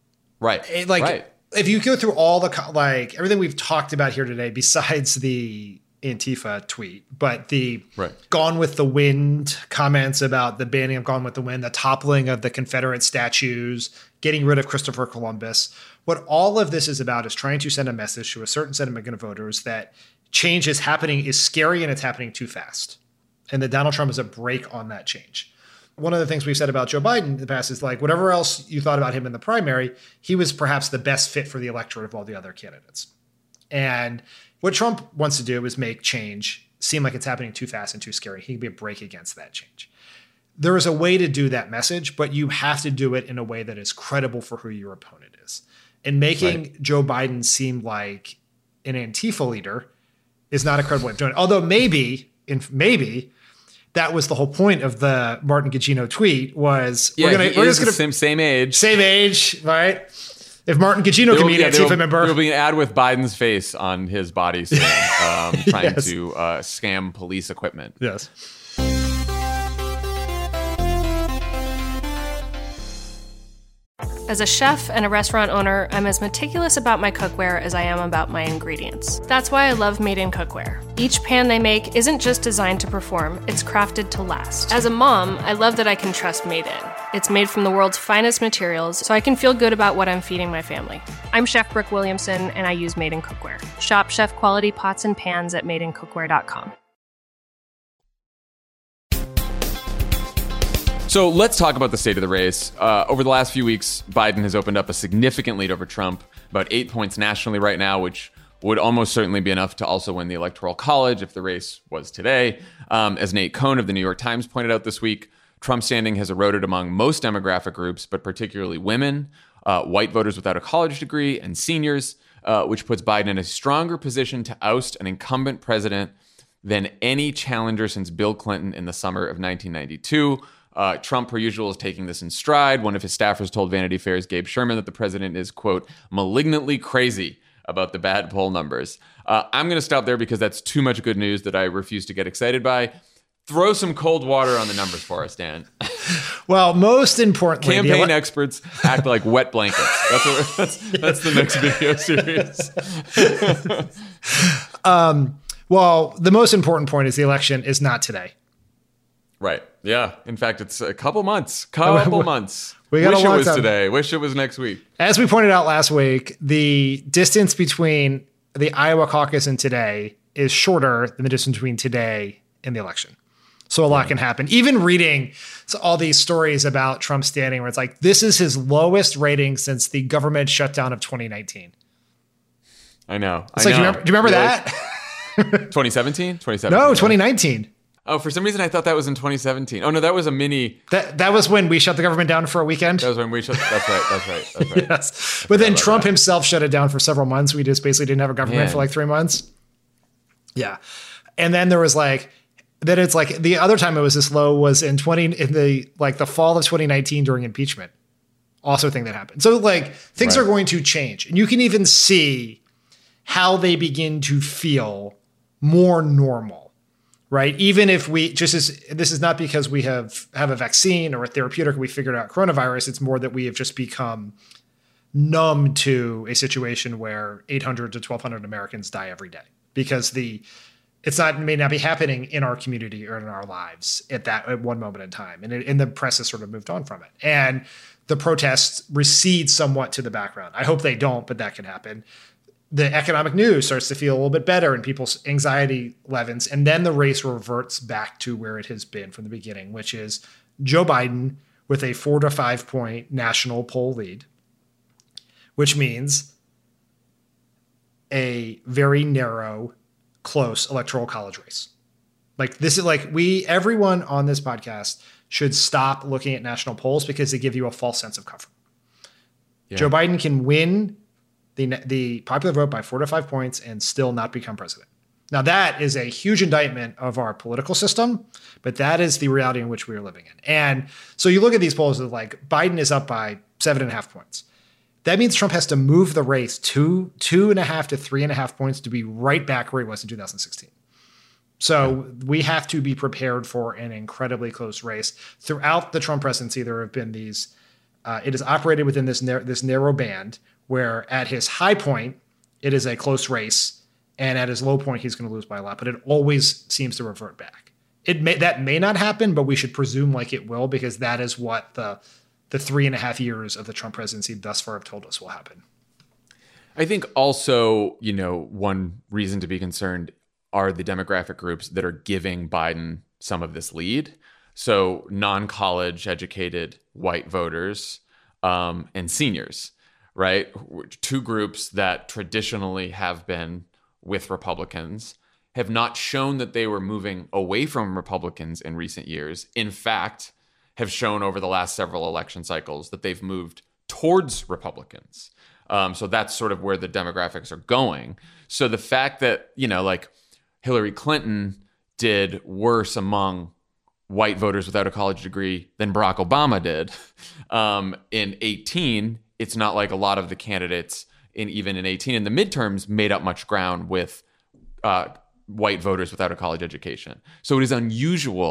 [SPEAKER 4] if you go through all the, like, everything we've talked about here today, besides the Antifa tweet, but the Gone with the Wind comments about the banning of Gone with the Wind, the toppling of the Confederate statues, getting rid of Christopher Columbus. What all of this is about is trying to send a message to a certain segment of voters that change is happening, is scary, and it's happening too fast. And that Donald Trump is a brake on that change. One of the things we've said about Joe Biden in the past is, like, whatever else you thought about him in the primary, he was perhaps the best fit for the electorate of all the other candidates. And what Trump wants to do is make change seem like it's happening too fast and too scary. He can be a brake against that change. There is a way to do that message, but you have to do it in a way that is credible for who your opponent is. And making Joe Biden seem like an Antifa leader is not a credible way of doing it. Although maybe that was the whole point of the Martin Gugino tweet was we're just gonna
[SPEAKER 3] same age,
[SPEAKER 4] right? If Martin Gugino can be an Antifa member,
[SPEAKER 3] there will be an ad with Biden's face on his body soon, trying to scam police equipment.
[SPEAKER 4] Yes.
[SPEAKER 8] As a chef and a restaurant owner, I'm as meticulous about my cookware as I am about my ingredients. That's why I love Made in Cookware. Each pan they make isn't just designed to perform, it's crafted to last. As a mom, I love that I can trust Made In. It's made from the world's finest materials, so I can feel good about what I'm feeding my family. I'm Chef Brooke Williamson, and I use Made in Cookware. Shop chef quality pots and pans at madeincookware.com.
[SPEAKER 3] So let's talk about the state of the race. Over the last few weeks, Biden has opened up a significant lead over Trump, about 8 points nationally right now, which would almost certainly be enough to also win the Electoral College if the race was today. As Nate Cohn of the New York Times pointed out this week, Trump's standing has eroded among most demographic groups, but particularly women, white voters without a college degree, and seniors, which puts Biden in a stronger position to oust an incumbent president than any challenger since Bill Clinton in the summer of 1992. Trump, per usual, is taking this in stride. One of his staffers told Vanity Fair's Gabe Sherman that the president is, quote, malignantly crazy about the bad poll numbers. I'm going to stop there because that's too much good news that I refuse to get excited by. Throw some cold water on the numbers for us, Dan.
[SPEAKER 4] Well, most importantly,
[SPEAKER 3] campaign experts act like wet blankets. That's the next video series.
[SPEAKER 4] Well, the most important point is the election is not today.
[SPEAKER 3] Right. Yeah. In fact, it's a couple months. We got Wish
[SPEAKER 4] a
[SPEAKER 3] it
[SPEAKER 4] long
[SPEAKER 3] was
[SPEAKER 4] time.
[SPEAKER 3] today. Wish it was next week.
[SPEAKER 4] As we pointed out last week, the distance between the Iowa caucus and today is shorter than the distance between today and the election. So a lot can happen. Even reading all these stories about Trump standing where it's like, this is his lowest rating since the government shutdown of 2019.
[SPEAKER 3] I know.
[SPEAKER 4] It's like, do you remember that?
[SPEAKER 3] 2017? 2017.
[SPEAKER 4] No, 2019.
[SPEAKER 3] Oh, for some reason I thought that was in 2017. Oh no, that was a mini.
[SPEAKER 4] That was when we shut the government down for a weekend.
[SPEAKER 3] That was when we shut. That's right.
[SPEAKER 4] Yes. But then Trump himself shut it down for several months. We just basically didn't have a government for like 3 months. Yeah. And then there was like, then it's like the other time it was this low was in the fall of 2019 during impeachment. Also a thing that happened. So like things are going to change. And you can even see how they begin to feel more normal. Right. Even if this is not because we have a vaccine or a therapeutic, we figured out coronavirus. It's more that we have just become numb to a situation where 800 to 1,200 Americans die every day because it may not be happening in our community or in our lives at one moment in time. And the press has sort of moved on from it. And the protests recede somewhat to the background. I hope they don't, but that can happen. The economic news starts to feel a little bit better and people's anxiety levels. And then the race reverts back to where it has been from the beginning, which is Joe Biden with a 4 to 5 point national poll lead, which means a very narrow, close electoral college race. Like this is like everyone on this podcast should stop looking at national polls because they give you a false sense of comfort. Yeah. Joe Biden can win the popular vote by 4 to 5 points and still not become president. Now that is a huge indictment of our political system, but that is the reality in which we are living in. And so you look at these polls of like Biden is up by 7.5 points. That means Trump has to move the race 2.5 to 3.5 points to be right back where he was in 2016. So we have to be prepared for an incredibly close race. Throughout the Trump presidency, there have been these, it is operated within this narrow band where at his high point, it is a close race, and at his low point, he's going to lose by a lot. But it always seems to revert back. That may not happen, but we should presume like it will because that is what the 3.5 years of the Trump presidency thus far have told us will happen.
[SPEAKER 3] I think also, one reason to be concerned are the demographic groups that are giving Biden some of this lead. So non-college educated white voters and seniors. Right? Two groups that traditionally have been with Republicans have not shown that they were moving away from Republicans in recent years. In fact, have shown over the last several election cycles that they've moved towards Republicans. So that's sort of where the demographics are going. So the fact that, like Hillary Clinton did worse among white voters without a college degree than Barack Obama did in 2018, it's not like a lot of the candidates even in 2018 in the midterms made up much ground with white voters without a college education. So it is unusual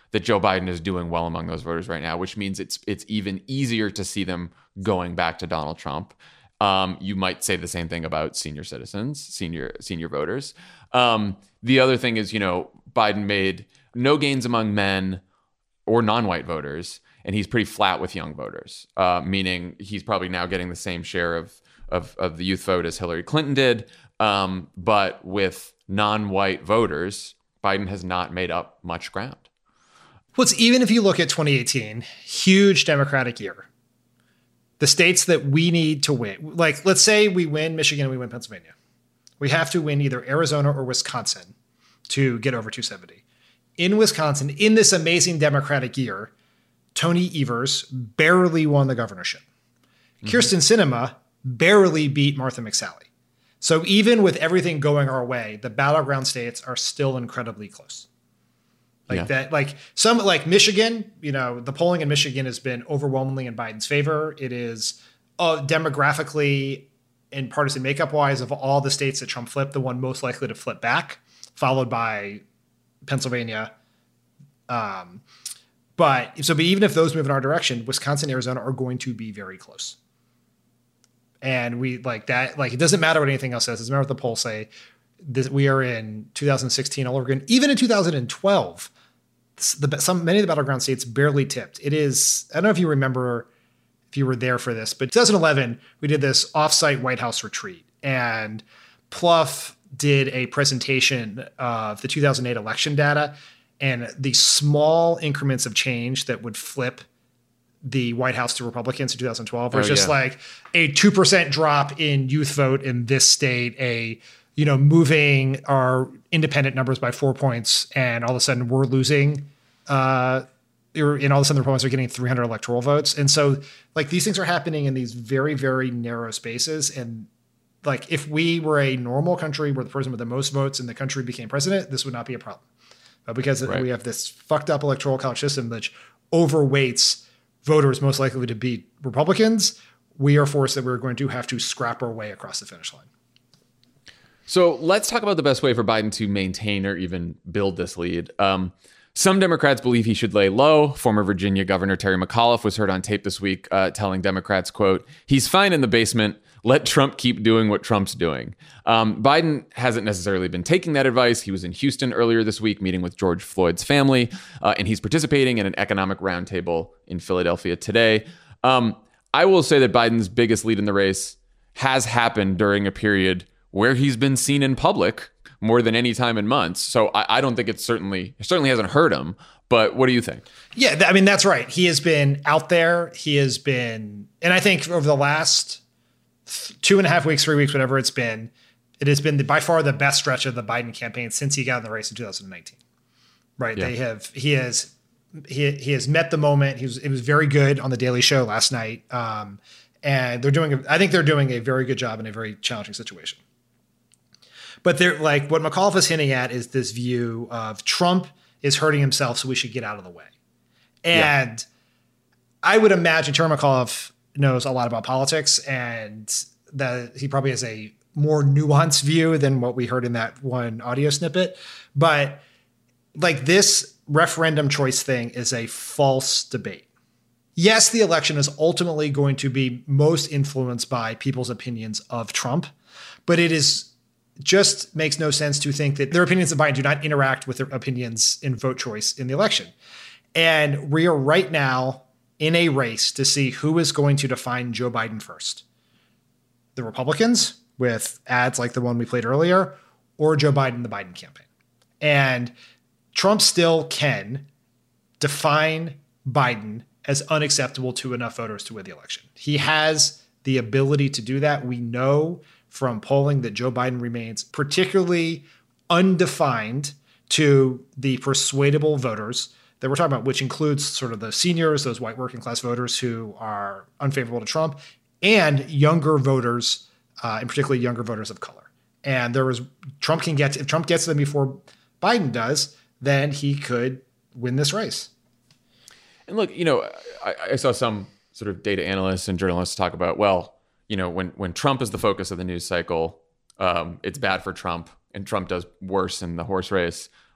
[SPEAKER 3] that Joe Biden is doing well among those voters right now, which means it's even easier to see them going back to Donald Trump. You might say the same thing about senior citizens, senior voters. The other thing is, Biden made no gains among men or non-white voters, and he's pretty flat with young voters, meaning he's probably now getting the same share of the youth vote as Hillary Clinton did. But with non-white voters, Biden has not made up much ground.
[SPEAKER 4] Even if you look at 2018, huge Democratic year. The states that we need to win, like let's say we win Michigan and we win Pennsylvania. We have to win either Arizona or Wisconsin to get over 270. In Wisconsin, in this amazing Democratic year, Tony Evers barely won the governorship. Kyrsten Sinema barely beat Martha McSally. So even with everything going our way, the battleground states are still incredibly close. Like Michigan, the polling in Michigan has been overwhelmingly in Biden's favor. It is demographically and partisan makeup wise of all the states that Trump flipped, the one most likely to flip back, followed by Pennsylvania. But even if those move in our direction, Wisconsin, Arizona are going to be very close. And we like that. Like, it doesn't matter what anything else says. It doesn't matter what the polls say. We are in 2016 all over again. Even in 2012, many of the battleground states barely tipped. It is, I don't know if you remember, if you were there for this, but 2011, we did this offsite White House retreat, and Plouffe did a presentation of the 2008 election data and the small increments of change that would flip the White House to Republicans in 2012. Where it's just like a 2% drop in youth vote in this state, moving our independent numbers by 4 points, and all of a sudden we're losing, and all of a sudden the Republicans are getting 300 electoral votes. And so like these things are happening in these very, very narrow spaces. And like if we were a normal country where the person with the most votes in the country became president, this would not be a problem. But because we have this fucked up electoral college system that overweights voters most likely to be Republicans, we are forced that we're going to have to scrap our way across the finish line.
[SPEAKER 3] So let's talk about the best way for Biden to maintain or even build this lead. Some Democrats believe he should lay low. Former Virginia Governor Terry McAuliffe was heard on tape this week telling Democrats, quote, "He's fine in the basement. Let Trump keep doing what Trump's doing." Biden hasn't necessarily been taking that advice. He was in Houston earlier this week meeting with George Floyd's family, and he's participating in an economic roundtable in Philadelphia today. I will say that Biden's biggest lead in the race has happened during a period where he's been seen in public more than any time in months. So I don't think it certainly hasn't hurt him. But what do you think?
[SPEAKER 4] Yeah, I mean, that's right. He has been out there. He has been, and I think over the last 2.5 weeks, 3 weeks, whatever it has been by far the best stretch of the Biden campaign since he got in the race in 2019. Right? Yeah. He has met the moment. It was very good on the Daily Show last night, and I think they're doing a very good job in a very challenging situation. But they're like, what McAuliffe is hinting at is this view of Trump is hurting himself, so we should get out of the way. And I would imagine Terry McAuliffe knows a lot about politics, and that he probably has a more nuanced view than what we heard in that one audio snippet. But like, this referendum choice thing is a false debate. Yes, the election is ultimately going to be most influenced by people's opinions of Trump, but it is just makes no sense to think that their opinions of Biden do not interact with their opinions in vote choice in the election. And we are right now in a race to see who is going to define Joe Biden first. The Republicans with ads like the one we played earlier, or Joe Biden, the Biden campaign. And Trump still can define Biden as unacceptable to enough voters to win the election. He has the ability to do that. We know from polling that Joe Biden remains particularly undefined to the persuadable voters that we're talking about, which includes sort of the seniors, those white working class voters who are unfavorable to Trump, and younger voters, and particularly younger voters of color. And if Trump gets to them before Biden does, then he could win this race.
[SPEAKER 3] And look, I saw some sort of data analysts and journalists talk about, when Trump is the focus of the news cycle, it's bad for Trump, and Trump does worse in the horse race.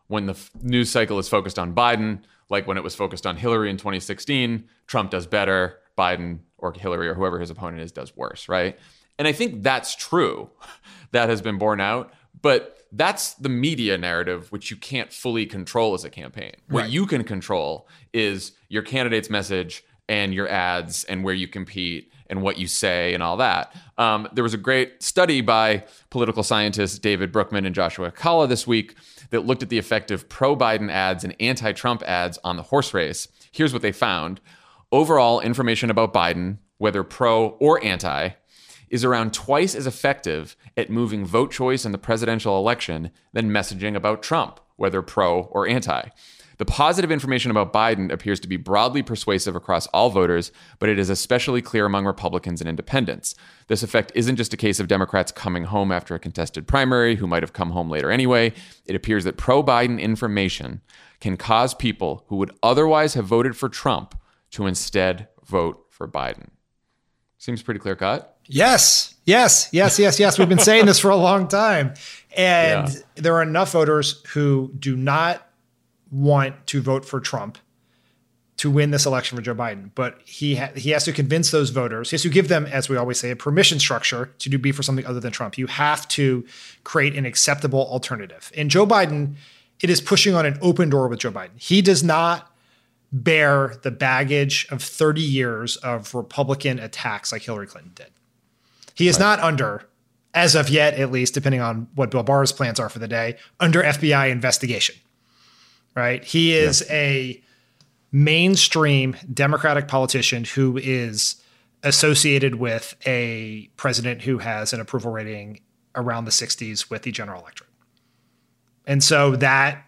[SPEAKER 3] when the news cycle is focused on Biden, like when it was focused on Hillary in 2016, Trump does better, Biden or Hillary or whoever his opponent is does worse, right? And I think that's true. That has been borne out. But that's the media narrative, which you can't fully control as a campaign. What you can control is your candidate's message and your ads and where you compete and what you say and all that. There was a great study by political scientists David Brookman and Joshua Kalla this week that looked at the effect of pro-Biden ads and anti-Trump ads on the horse race. Here's what they found. Overall, information about Biden, whether pro or anti, is around twice as effective at moving vote choice in the presidential election than messaging about Trump, whether pro or anti. The positive information about Biden appears to be broadly persuasive across all voters, but it is especially clear among Republicans and independents. This effect isn't just a case of Democrats coming home after a contested primary who might have come home later anyway. It appears that pro-Biden information can cause people who would otherwise have voted for Trump to instead vote for Biden. Seems pretty clear cut.
[SPEAKER 4] Yes. We've been saying this for a long time. And there are enough voters who do not want to vote for Trump to win this election for Joe Biden. But he has to convince those voters. He has to give them, as we always say, a permission structure to be for something other than Trump. You have to create an acceptable alternative. And Joe Biden, it is pushing on an open door with Joe Biden. He does not bear the baggage of 30 years of Republican attacks like Hillary Clinton did. He is not under, as of yet, at least, depending on what Bill Barr's plans are for the day, under FBI investigation, right? He is a mainstream Democratic politician who is associated with a president who has an approval rating around the 60s with the general electorate. And so that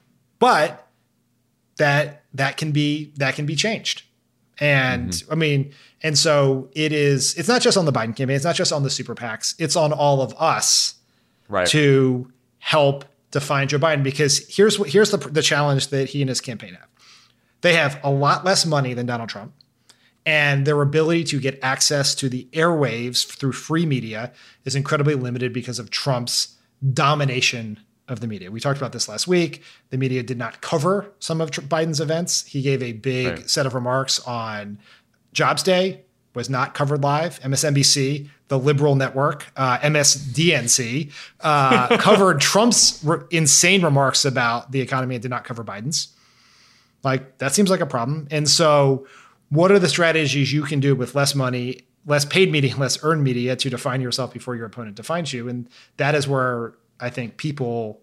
[SPEAKER 4] can be changed. And I mean, and so it's not just on the Biden campaign. It's not just on the super PACs. It's on all of us to help define Joe Biden, because here's the challenge that he and his campaign have. They have a lot less money than Donald Trump, and their ability to get access to the airwaves through free media is incredibly limited because of Trump's domination of the media. We talked about this last week. The media did not cover some of Biden's events. He gave a big set of remarks on Jobs Day, was not covered live. MSNBC, the liberal network, MSDNC, covered Trump's insane remarks about the economy and did not cover Biden's. Like, that seems like a problem. And so what are the strategies you can do with less money, less paid media, less earned media to define yourself before your opponent defines you? And that is where I think people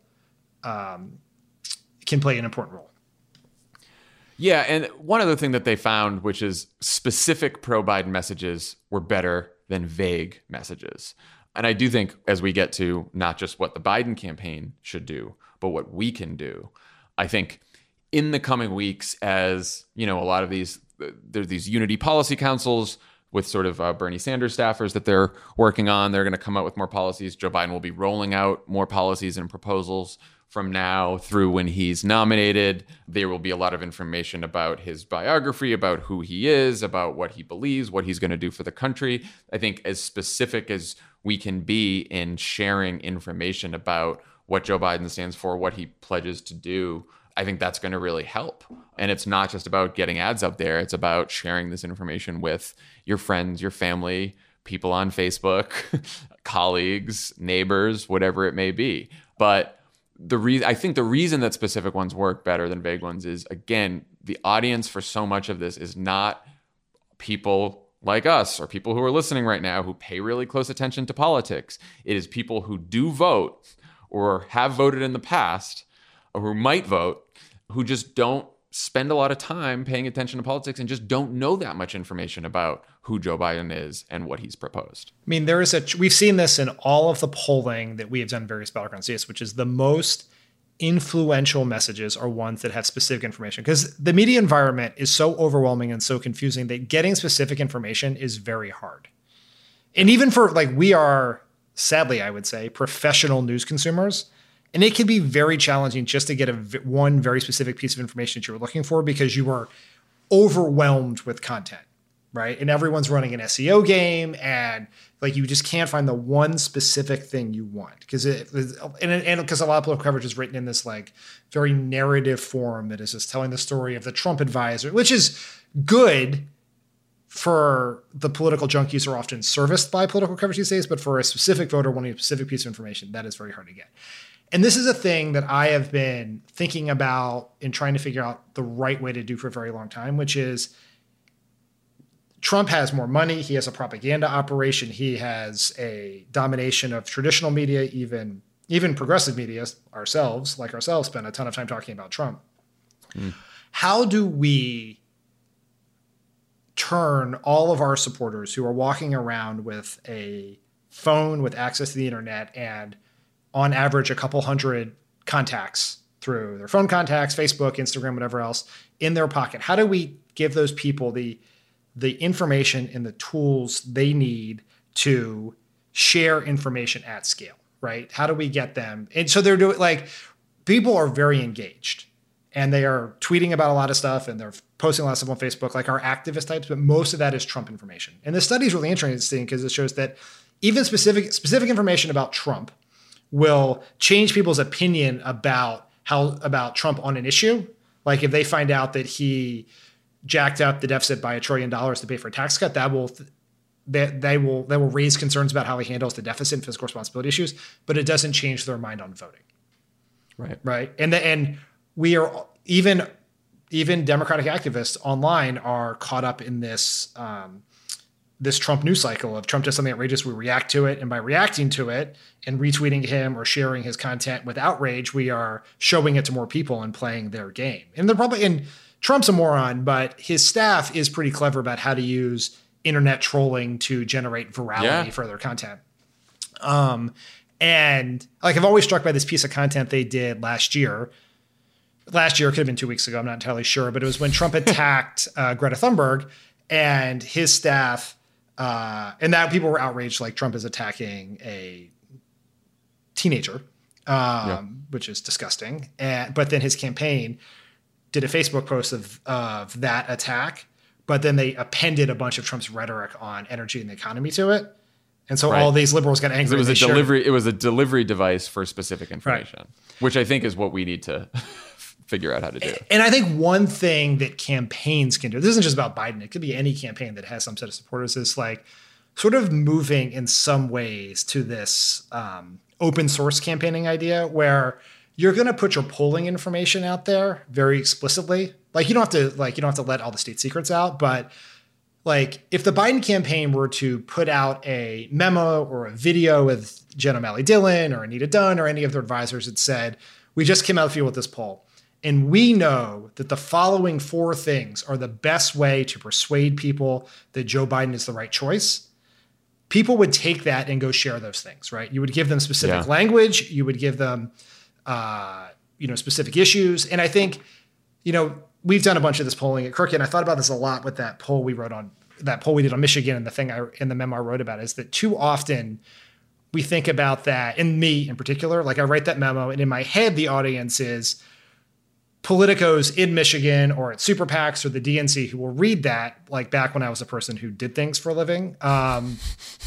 [SPEAKER 4] can play an important role.
[SPEAKER 3] Yeah, and one other thing that they found, which is specific pro-Biden messages were better than vague messages. And I do think as we get to not just what the Biden campaign should do, but what we can do, I think in the coming weeks, as you know, a lot of there's these unity policy councils with sort of Bernie Sanders staffers that they're working on. They're going to come out with more policies. Joe Biden will be rolling out more policies and proposals from now through when he's nominated. There will be a lot of information about his biography, about who he is, about what he believes, what he's going to do for the country. I think as specific as we can be in sharing information about what Joe Biden stands for, what he pledges to do, I think that's going to really help. And it's not just about getting ads up there. It's about sharing this information with your friends, your family, people on Facebook, colleagues, neighbors, whatever it may be. But I think the reason that specific ones work better than vague ones is, again, the audience for so much of this is not people like us or people who are listening right now who pay really close attention to politics. It is people who do vote or have voted in the past or who might vote, who just don't spend a lot of time paying attention to politics and just don't know that much information about who Joe Biden is and what he's proposed.
[SPEAKER 4] I mean, we've seen this in all of the polling that we have done in various battleground states, which is the most influential messages are ones that have specific information, because the media environment is so overwhelming and so confusing that getting specific information is very hard. And even for we are, sadly, I would say, professional news consumers. And it can be very challenging just to get one very specific piece of information that you were looking for because you were overwhelmed with content. right? And everyone's running an SEO game, and like you just can't find the one specific thing you want because because a lot of political coverage is written in this like very narrative form that is just telling the story of the Trump advisor, which is good for the political junkies who are often serviced by political coverage these days, but for a specific voter wanting a specific piece of information, that is very hard to get. And this is a thing that I have been thinking about and trying to figure out the right way to do for a very long time, which is Trump has more money. He has a propaganda operation. He has a domination of traditional media, even progressive media, ourselves spend a ton of time talking about Trump. How do we turn all of our supporters who are walking around with a phone with access to the internet and on average a couple hundred contacts through their phone contacts, Facebook, Instagram, whatever else in their pocket? How do we give those people the information and the tools they need to share information at scale, right? How do we get them? And so they're doing like, people are very engaged and they are tweeting about a lot of stuff and they're posting a lot of stuff on Facebook, like our activist types, but most of that is Trump information. And the study is really interesting because it shows that even specific information about Trump will change people's opinion about Trump on an issue. Like if they find out that he jacked up the deficit by $1 trillion to pay for a tax cut, that will raise concerns about how he handles the deficit and fiscal responsibility issues, but it doesn't change their mind on voting. Right. And we are even Democratic activists online are caught up in this this Trump news cycle of Trump does something outrageous, we react to it, and by reacting to it and retweeting him or sharing his content with outrage, we are showing it to more people and playing their game. And they're probably Trump's a moron, but his staff is pretty clever about how to use internet trolling to generate virality for their content. And like I've always struck by this piece of content they did last year. Last year, it could have been 2 weeks ago, I'm not entirely sure, but it was when Trump attacked Greta Thunberg and his staff, and that people were outraged, like Trump is attacking a teenager, which is disgusting. But then his campaign did a Facebook post of that attack, but then they appended a bunch of Trump's rhetoric on energy and the economy to it. And so all these liberals got angry.
[SPEAKER 3] It was a delivery device for specific information, which I think is what we need to figure out how to do.
[SPEAKER 4] And I think one thing that campaigns can do, this isn't just about Biden, it could be any campaign that has some set of supporters, is like sort of moving in some ways to this open source campaigning idea where you're going to put your polling information out there very explicitly. Like you don't have to let all the state secrets out, but like if the Biden campaign were to put out a memo or a video with Jen O'Malley Dillon or Anita Dunn or any of their advisors that said, we just came out of the field with this poll, and we know that the following 4 things are the best way to persuade people that Joe Biden is the right choice, people would take that and go share those things, right? You would give them specific language. You would give them, specific issues. And I think, we've done a bunch of this polling at Crooked. And I thought about this a lot with that poll we did on Michigan. And the thing in the memo I wrote about is that too often we think about that, and me in particular, like I write that memo and in my head, the audience is politicos in Michigan or at super PACs or the DNC who will read that, like back when I was a person who did things for a living, and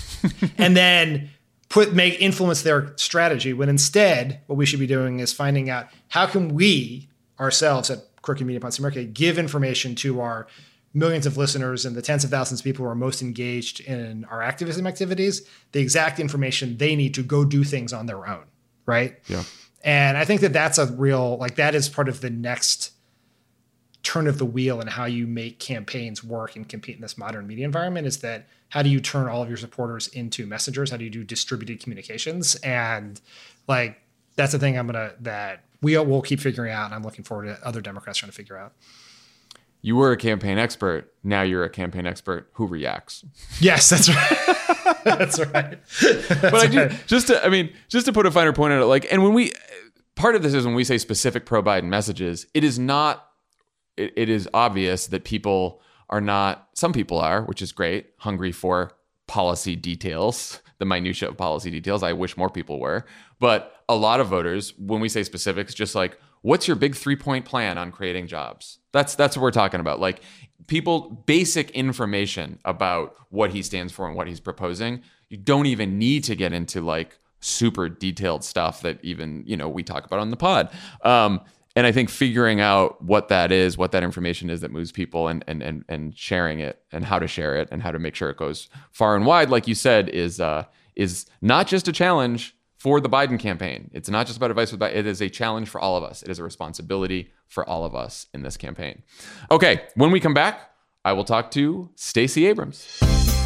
[SPEAKER 4] then influence their strategy, when instead what we should be doing is finding out how can we ourselves at Crooked Media Policy America give information to our millions of listeners and the tens of thousands of people who are most engaged in our activism activities, the exact information they need to go do things on their own, right?
[SPEAKER 3] Yeah.
[SPEAKER 4] And I think that that's a real, that is part of the next turn of the wheel in how you make campaigns work and compete in this modern media environment, is that how do you turn all of your supporters into messengers? How do you do distributed communications? And that's the thing that we'll keep figuring out. And I'm looking forward to other Democrats trying to figure out.
[SPEAKER 3] You were a campaign expert. Now you're a campaign expert who reacts.
[SPEAKER 4] Yes, that's right. That's right.
[SPEAKER 3] Just to put a finer point on it, and part of this is when we say specific pro-Biden messages, it is obvious that some people are, which is great, hungry for policy details, the minutia of policy details. I wish more people were. But a lot of voters, when we say specifics, just like, what's your big 3-point plan on creating jobs? That's what we're talking about. Like people, basic information about what he stands for and what he's proposing. You don't even need to get into like super detailed stuff that even, we talk about on the pod. And I think figuring out what that is, what that information is that moves people and sharing it and how to share it and how to make sure it goes far and wide, like you said, is not just a challenge for the Biden campaign. It's not just about advice with Biden. It is a challenge for all of us. It is a responsibility for all of us in this campaign. Okay, when we come back, I will talk to Stacey Abrams.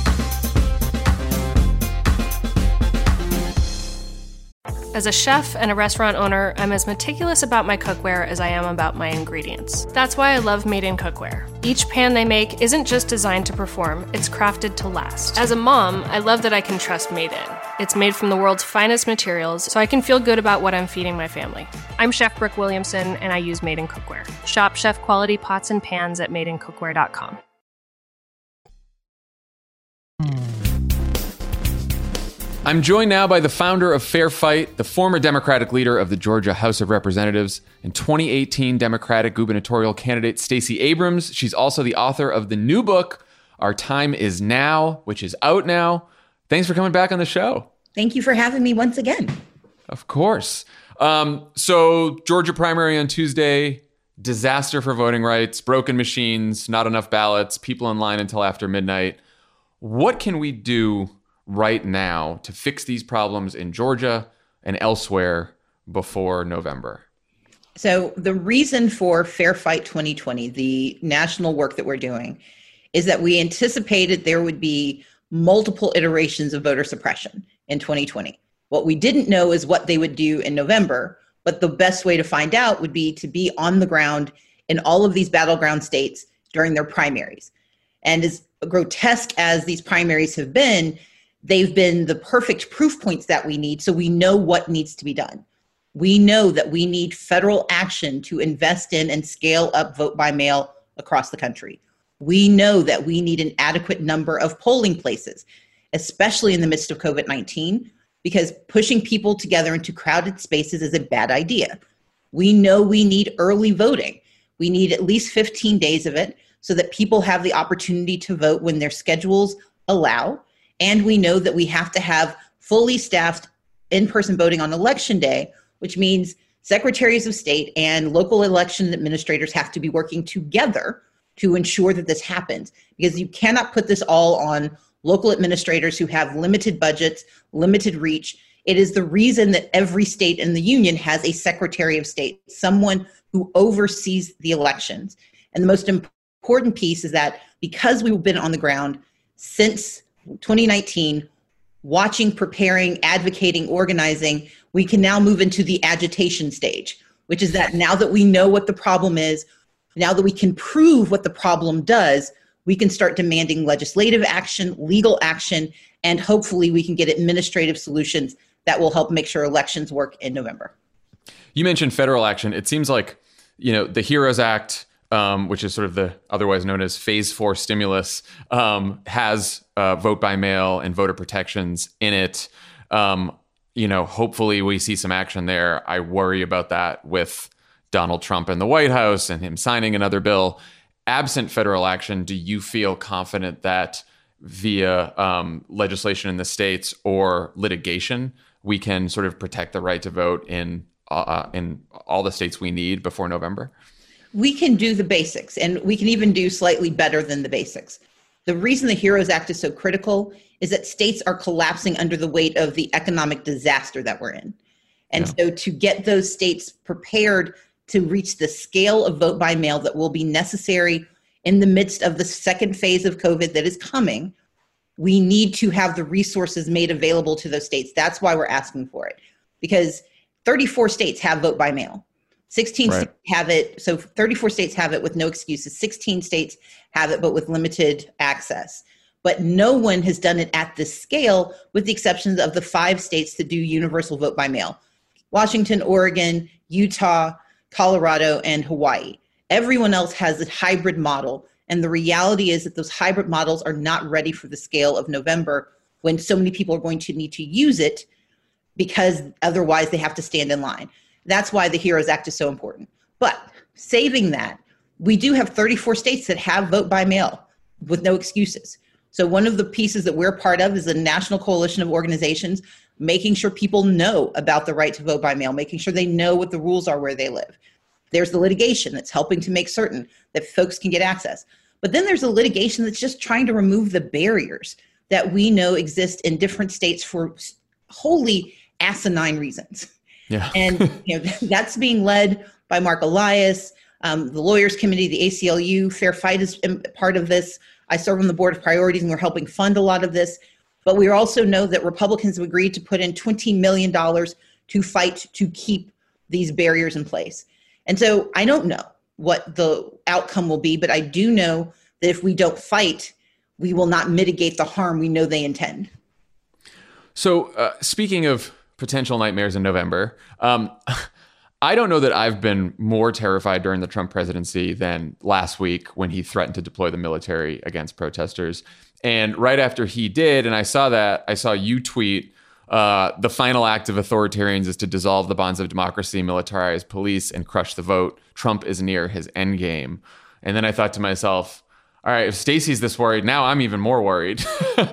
[SPEAKER 8] As a chef and a restaurant owner, I'm as meticulous about my cookware as I am about my ingredients. That's why I love Made in Cookware. Each pan they make isn't just designed to perform, it's crafted to last. As a mom, I love that I can trust Made In. It's made from the world's finest materials, so I can feel good about what I'm feeding my family. I'm Chef Brooke Williamson, and I use Made in Cookware. Shop chef quality pots and pans at madeincookware.com.
[SPEAKER 3] I'm joined now by the founder of Fair Fight, the former Democratic leader of the Georgia House of Representatives, and 2018 Democratic gubernatorial candidate Stacey Abrams. She's also the author of the new book, Our Time Is Now, which is out now. Thanks for coming back on the show.
[SPEAKER 9] Thank you for having me once again.
[SPEAKER 3] Of course. So Georgia primary on Tuesday, disaster for voting rights, broken machines, not enough ballots, people in line until after midnight. What can we do right now to fix these problems in Georgia and elsewhere before November?
[SPEAKER 9] So the reason for Fair Fight 2020, the national work that we're doing, is that we anticipated there would be multiple iterations of voter suppression in 2020. What we didn't know is what they would do in November, but the best way to find out would be to be on the ground in all of these battleground states during their primaries. And as grotesque as these primaries have been, they've been the perfect proof points that we need, so we know what needs to be done. We know that we need federal action to invest in and scale up vote by mail across the country. We know that we need an adequate number of polling places, especially in the midst of COVID-19, because pushing people together into crowded spaces is a bad idea. We know we need early voting. We need at least 15 days of it so that people have the opportunity to vote when their schedules allow. And we know that we have to have fully staffed in-person voting on election day, which means secretaries of state and local election administrators have to be working together to ensure that this happens. Because you cannot put this all on local administrators who have limited budgets, limited reach. It is the reason that every state in the union has a secretary of state, someone who oversees the elections. And the most important piece is that because we've been on the ground since 2019, watching, preparing, advocating, organizing, we can now move into the agitation stage, which is that now that we know what the problem is, now that we can prove what the problem does, we can start demanding legislative action, legal action, and hopefully we can get administrative solutions that will help make sure elections work in November.
[SPEAKER 3] You mentioned federal action. It seems like, the HEROES Act, which is sort of the otherwise known as Phase 4 stimulus, has vote by mail and voter protections in it. Hopefully we see some action there. I worry about that with Donald Trump in the White House and him signing another bill. Absent federal action, do you feel confident that via legislation in the states or litigation, we can sort of protect the right to vote in all the states we need before November?
[SPEAKER 9] We can do the basics, and we can even do slightly better than the basics. The reason the HEROES Act is so critical is that states are collapsing under the weight of the economic disaster that we're in. And so to get those states prepared to reach the scale of vote by mail that will be necessary in the midst of the second phase of COVID that is coming, we need to have the resources made available to those states. That's why we're asking for it, because 34 states have vote by mail. 16 states have it. So 34 states have it with no excuses. 16 states have it, but with limited access. But no one has done it at this scale, with the exceptions of the 5 states that do universal vote by mail: Washington, Oregon, Utah, Colorado, and Hawaii. Everyone else has a hybrid model. And the reality is that those hybrid models are not ready for the scale of November, when so many people are going to need to use it, because otherwise they have to stand in line. That's why the HEROES Act is so important. But saving that, we do have 34 states that have vote by mail with no excuses. So one of the pieces that we're part of is a national coalition of organizations making sure people know about the right to vote by mail, making sure they know what the rules are where they live. There's the litigation that's helping to make certain that folks can get access. But then there's a litigation that's just trying to remove the barriers that we know exist in different states for wholly asinine reasons.
[SPEAKER 3] Yeah.
[SPEAKER 9] And that's being led by Mark Elias, the Lawyers Committee, the ACLU. Fair Fight is part of this. I serve on the board of priorities, and we're helping fund a lot of this. But we also know that Republicans have agreed to put in $20 million to fight to keep these barriers in place. And so I don't know what the outcome will be, but I do know that if we don't fight, we will not mitigate the harm we know they intend.
[SPEAKER 3] So speaking of potential nightmares in November, I don't know that I've been more terrified during the Trump presidency than last week when he threatened to deploy the military against protesters. And right after he did, and I saw you tweet, the final act of authoritarians is to dissolve the bonds of democracy, militarize police, and crush the vote. Trump is near his endgame. And then I thought to myself, all right, if Stacey's this worried, now I'm even more worried.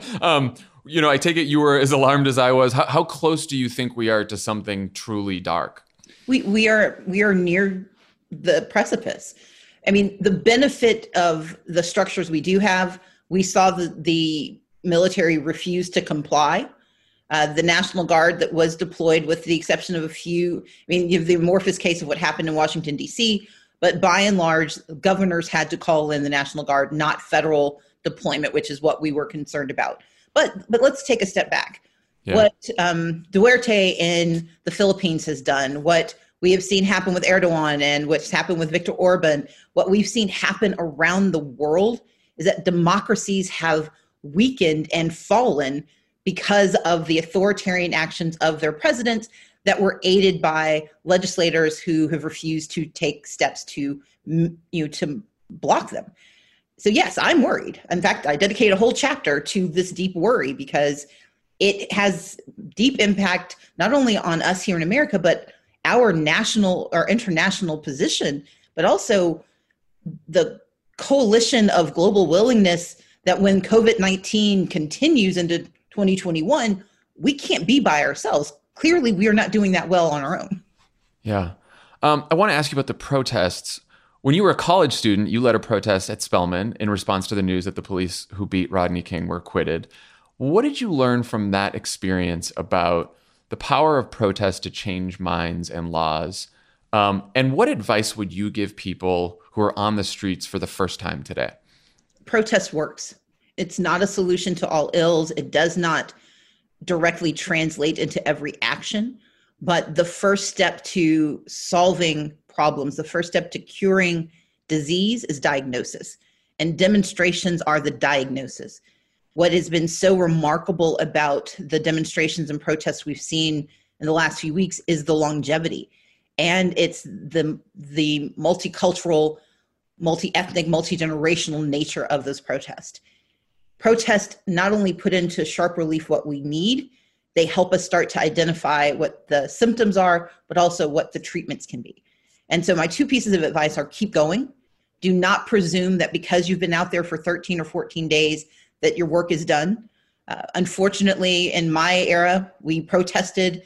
[SPEAKER 3] I take it you were as alarmed as I was. How close do you think we are to something truly dark?
[SPEAKER 9] We are near the precipice. I mean, the benefit of the structures we do have, we saw the military refuse to comply. The National Guard that was deployed, with the exception of a few, you have the amorphous case of what happened in Washington, D.C., but by and large, governors had to call in the National Guard, not federal deployment, which is what we were concerned about. But let's take a step back. Yeah. What Duterte in the Philippines has done, what we have seen happen with Erdogan and what's happened with Viktor Orban, what we've seen happen around the world is that democracies have weakened and fallen because of the authoritarian actions of their presidents that were aided by legislators who have refused to take steps to block them. So yes, I'm worried. In fact, I dedicate a whole chapter to this deep worry because it has deep impact not only on us here in America, but our national or international position, but also the coalition of global willingness that when COVID-19 continues into 2021, we can't be by ourselves. Clearly, we are not doing that well on our own.
[SPEAKER 3] Yeah. I want to ask you about the protests. When you were a college student, you led a protest at Spelman in response to the news that the police who beat Rodney King were acquitted. What did you learn from that experience about the power of protest to change minds and laws? And what advice would you give people who are on the streets for the first time today?
[SPEAKER 9] Protest works. It's not a solution to all ills. It does not directly translate into every action. But the first step to solving problems, the first step to curing disease is diagnosis. And demonstrations are the diagnosis. What has been so remarkable about the demonstrations and protests we've seen in the last few weeks is the longevity. And it's the multicultural, multi-ethnic, multi-generational nature of those protests. Protests not only put into sharp relief what we need, they help us start to identify what the symptoms are, but also what the treatments can be. And so my two pieces of advice are keep going. Do not presume that because you've been out there for 13 or 14 days that your work is done. Unfortunately, in my era, we protested,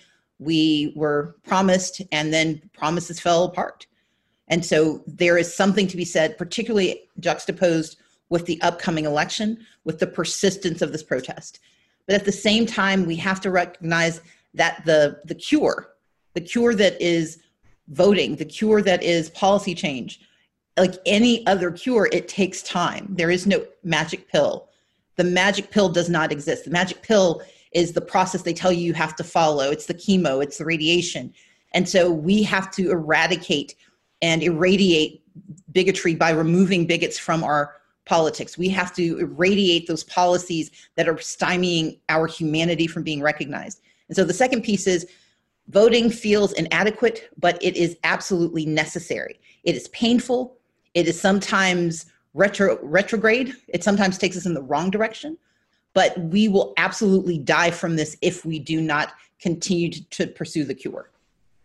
[SPEAKER 9] we were promised, and then promises fell apart. And so there is something to be said, particularly juxtaposed with the upcoming election, with the persistence of this protest. But at the same time, we have to recognize that the cure that is voting, the cure that is policy change, like any other cure, it takes time. There is no magic pill. The magic pill does not exist. The magic pill is the process they tell you have to follow. It's the chemo, it's the radiation. And so we have to eradicate and irradiate bigotry by removing bigots from our politics. We have to irradiate those policies that are stymieing our humanity from being recognized. And so the second piece is voting feels inadequate, but it is absolutely necessary. It is painful. It is sometimes retrograde. It sometimes takes us in the wrong direction, but we will absolutely die from this if we do not continue to pursue the cure.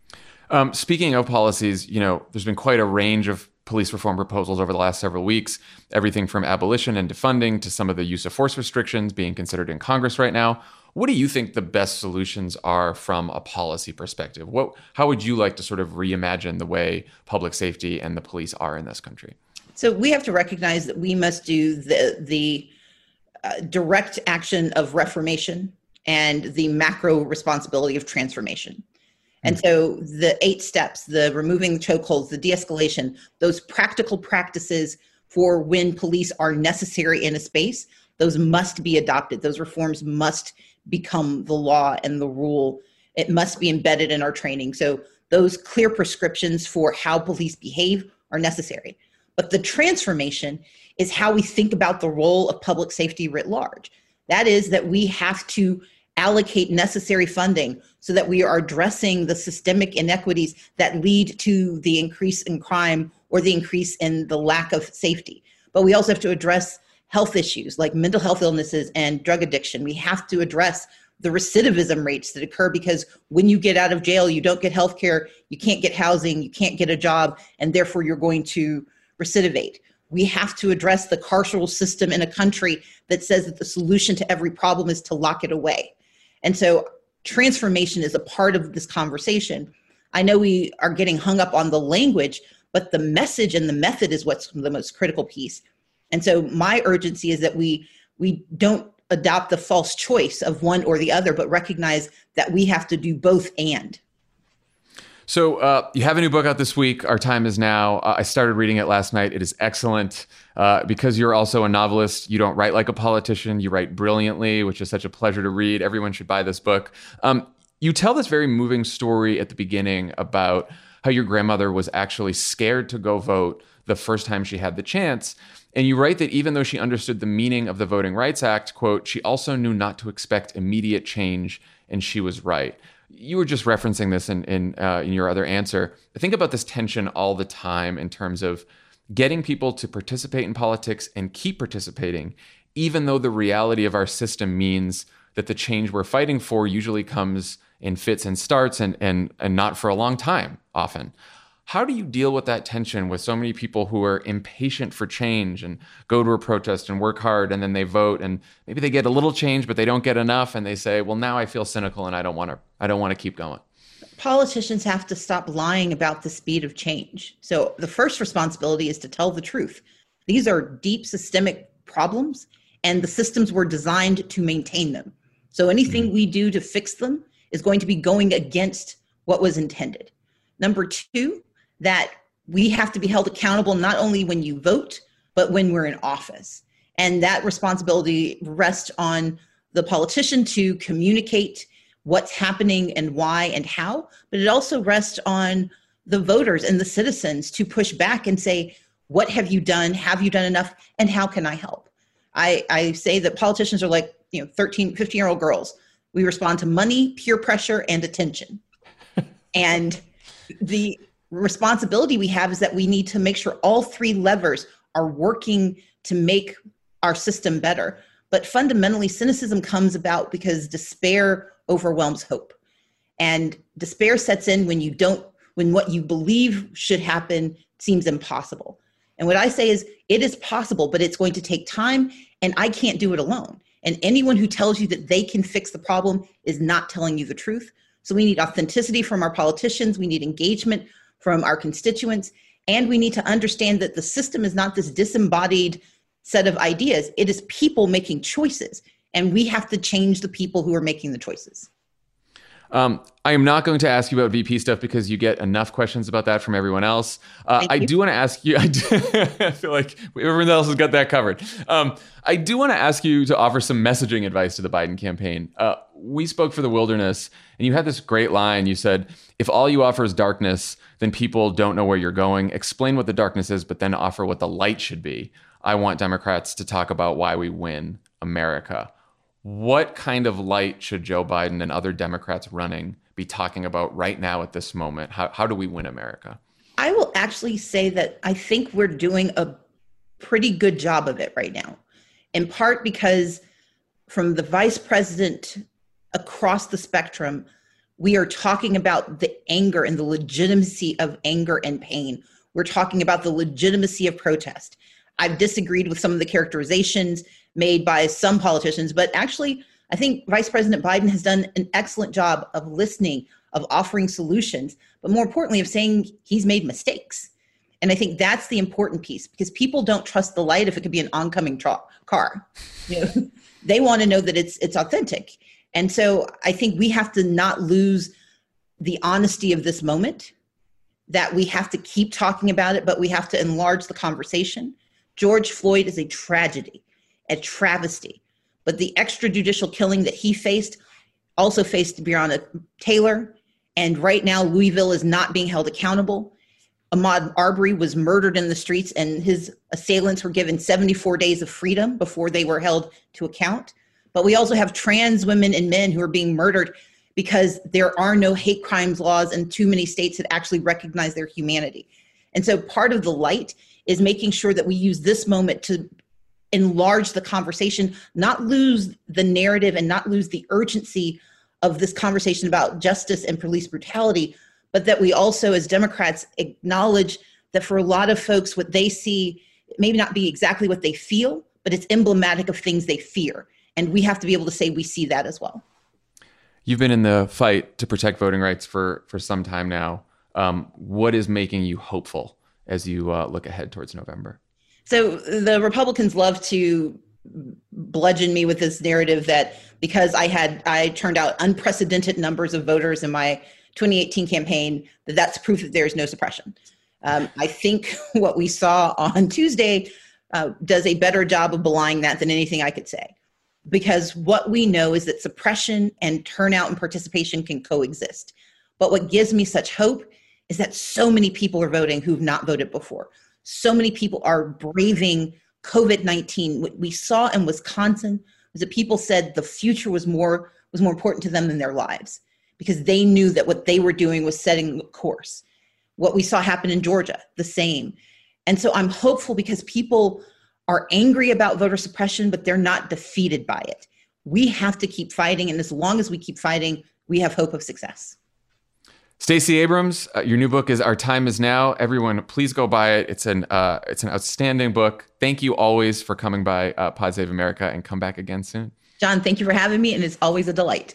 [SPEAKER 3] Speaking of policies, there's been quite a range of police reform proposals over the last several weeks, everything from abolition and defunding to some of the use of force restrictions being considered in Congress right now. What do you think the best solutions are from a policy perspective? How would you like to sort of reimagine the way public safety and the police are in this country?
[SPEAKER 9] So we have to recognize that we must do the direct action of reformation and the macro responsibility of transformation. And so the 8 steps, the removing the chokeholds, the de-escalation, those practical practices for when police are necessary in a space, those must be adopted. Those reforms must become the law and the rule. It must be embedded in our training. So those clear prescriptions for how police behave are necessary. But the transformation is how we think about the role of public safety writ large. That is that we have to allocate necessary funding so that we are addressing the systemic inequities that lead to the increase in crime or the increase in the lack of safety. But we also have to address health issues like mental health illnesses and drug addiction. We have to address the recidivism rates that occur because when you get out of jail, you don't get health care, you can't get housing, you can't get a job, and therefore you're going to recidivate. We have to address the carceral system in a country that says that the solution to every problem is to lock it away. And so transformation is a part of this conversation. I know we are getting hung up on the language, but the message and the method is what's the most critical piece. And so my urgency is that we don't adopt the false choice of one or the other, but recognize that we have to do both and.
[SPEAKER 3] So you have a new book out this week, Our Time Is Now. I started reading it last night. It is excellent. Because you're also a novelist, you don't write like a politician. You write brilliantly, which is such a pleasure to read. Everyone should buy this book. You tell this very moving story at the beginning about how your grandmother was actually scared to go vote the first time she had the chance. And you write that even though she understood the meaning of the Voting Rights Act, quote, she also knew not to expect immediate change, and she was right. You were just referencing this in your other answer. I think about this tension all the time in terms of getting people to participate in politics and keep participating, even though the reality of our system means that the change we're fighting for usually comes in fits and starts and not for a long time, often. How do you deal with that tension with so many people who are impatient for change and go to a protest and work hard and then they vote and maybe they get a little change, but they don't get enough and they say, well, now I feel cynical and I don't want to keep going?
[SPEAKER 9] Politicians have to stop lying about the speed of change. So the first responsibility is to tell the truth. These are deep systemic problems and the systems were designed to maintain them. So anything we do to fix them is going to be going against what was intended. Number 2, that we have to be held accountable not only when you vote, but when we're in office. And that responsibility rests on the politician to communicate what's happening and why and how, but it also rests on the voters and the citizens to push back and say, what have you done? Have you done enough? And how can I help? I say that politicians are like 13, 15-year-old girls. We respond to money, peer pressure, and attention. And the responsibility we have is that we need to make sure all 3 levers are working to make our system better. But fundamentally, cynicism comes about because despair overwhelms hope. And despair sets in when what you believe should happen seems impossible. And what I say is, it is possible, but it's going to take time, and I can't do it alone. And anyone who tells you that they can fix the problem is not telling you the truth. So we need authenticity from our politicians. We need engagement from our constituents. And we need to understand that the system is not this disembodied set of ideas. It is people making choices. And we have to change the people who are making the choices.
[SPEAKER 3] I am not going to ask you about VP stuff because you get enough questions about that from everyone else. I do want to ask you, I feel like everyone else has got that covered. I do want to ask you to offer some messaging advice to the Biden campaign. We spoke for The Wilderness, and you had this great line. You said, if all you offer is darkness, then people don't know where you're going. Explain what the darkness is, but then offer what the light should be. I want Democrats to talk about why we win America. What kind of light should Joe Biden and other Democrats running be talking about right now at this moment? How do we win America?
[SPEAKER 9] I will actually say that I think we're doing a pretty good job of it right now, in part because from the vice president across the spectrum, We are talking about the anger and the legitimacy of anger and pain. We're talking about the legitimacy of protest. I've disagreed with some of the characterizations made by some politicians, but actually, I think Vice President Biden has done an excellent job of listening, of offering solutions, but more importantly, of saying he's made mistakes. And I think that's the important piece, because people don't trust the light if it could be an oncoming car. They want to know that it's authentic. And so I think we have to not lose the honesty of this moment, that we have to keep talking about it, but we have to enlarge the conversation. George Floyd is a tragedy, a travesty. But the extrajudicial killing that he faced also faced Breonna Taylor. And right now, Louisville is not being held accountable. Ahmaud Arbery was murdered in the streets, and his assailants were given 74 days of freedom before they were held to account. But we also have trans women and men who are being murdered because there are no hate crimes laws in too many states that actually recognize their humanity. And so part of the light is making sure that we use this moment to enlarge the conversation, not lose the narrative and not lose the urgency of this conversation about justice and police brutality, but that we also, as Democrats, acknowledge that for a lot of folks, what they see maybe not be exactly what they feel, but it's emblematic of things they fear. And we have to be able to say we see that as well.
[SPEAKER 3] You've been in the fight to protect voting rights for some time now. What is making you hopeful as you look ahead towards November? So
[SPEAKER 9] the Republicans love to bludgeon me with this narrative that because I turned out unprecedented numbers of voters in my 2018 campaign, that's proof that there is no suppression. I think what we saw on Tuesday does a better job of belying that than anything I could say. Because what we know is that suppression and turnout and participation can coexist. But what gives me such hope is that so many people are voting who've not voted before. So many people are braving COVID-19. What we saw in Wisconsin was that people said the future was more important to them than their lives, because they knew that what they were doing was setting a course. What we saw happen in Georgia, the same. And so I'm hopeful because people are angry about voter suppression, but they're not defeated by it. We have to keep fighting, and as long as we keep fighting, we have hope of success.
[SPEAKER 3] Stacey Abrams, your new book is Our Time Is Now. Everyone, please go buy it. It's an outstanding book. Thank you always for coming by Pod Save America, and come back again soon.
[SPEAKER 9] John, thank you for having me, and it's always a delight.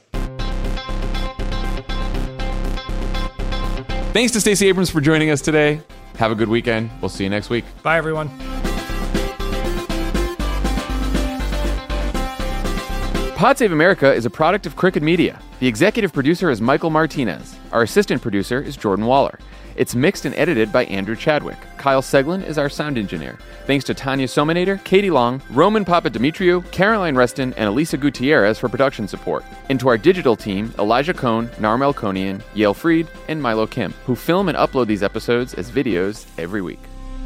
[SPEAKER 3] Thanks to Stacey Abrams for joining us today. Have a good weekend. We'll see you next week.
[SPEAKER 4] Bye, everyone.
[SPEAKER 3] Pod Save America is a product of Cricket Media. The executive producer is Michael Martinez. Our assistant producer is Jordan Waller. It's mixed and edited by Andrew Chadwick. Kyle Seglin is our sound engineer. Thanks to Tanya Sominator, Katie Long, Roman Papadimitriou, Caroline Reston, and Elisa Gutierrez for production support. And to our digital team, Elijah Cohn, Narmel Konian, Yale Freed, and Milo Kim, who film and upload these episodes as videos every week.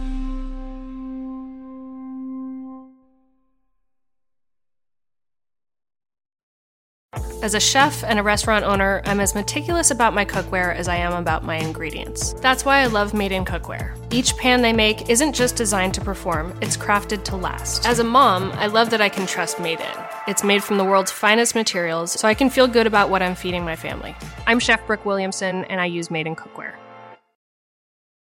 [SPEAKER 8] As a chef and a restaurant owner, I'm as meticulous about my cookware as I am about my ingredients. That's why I love Made in Cookware. Each pan they make isn't just designed to perform, it's crafted to last. As a mom, I love that I can trust Made in. It's made from the world's finest materials, so I can feel good about what I'm feeding my family. I'm Chef Brooke Williamson, and I use Made in Cookware.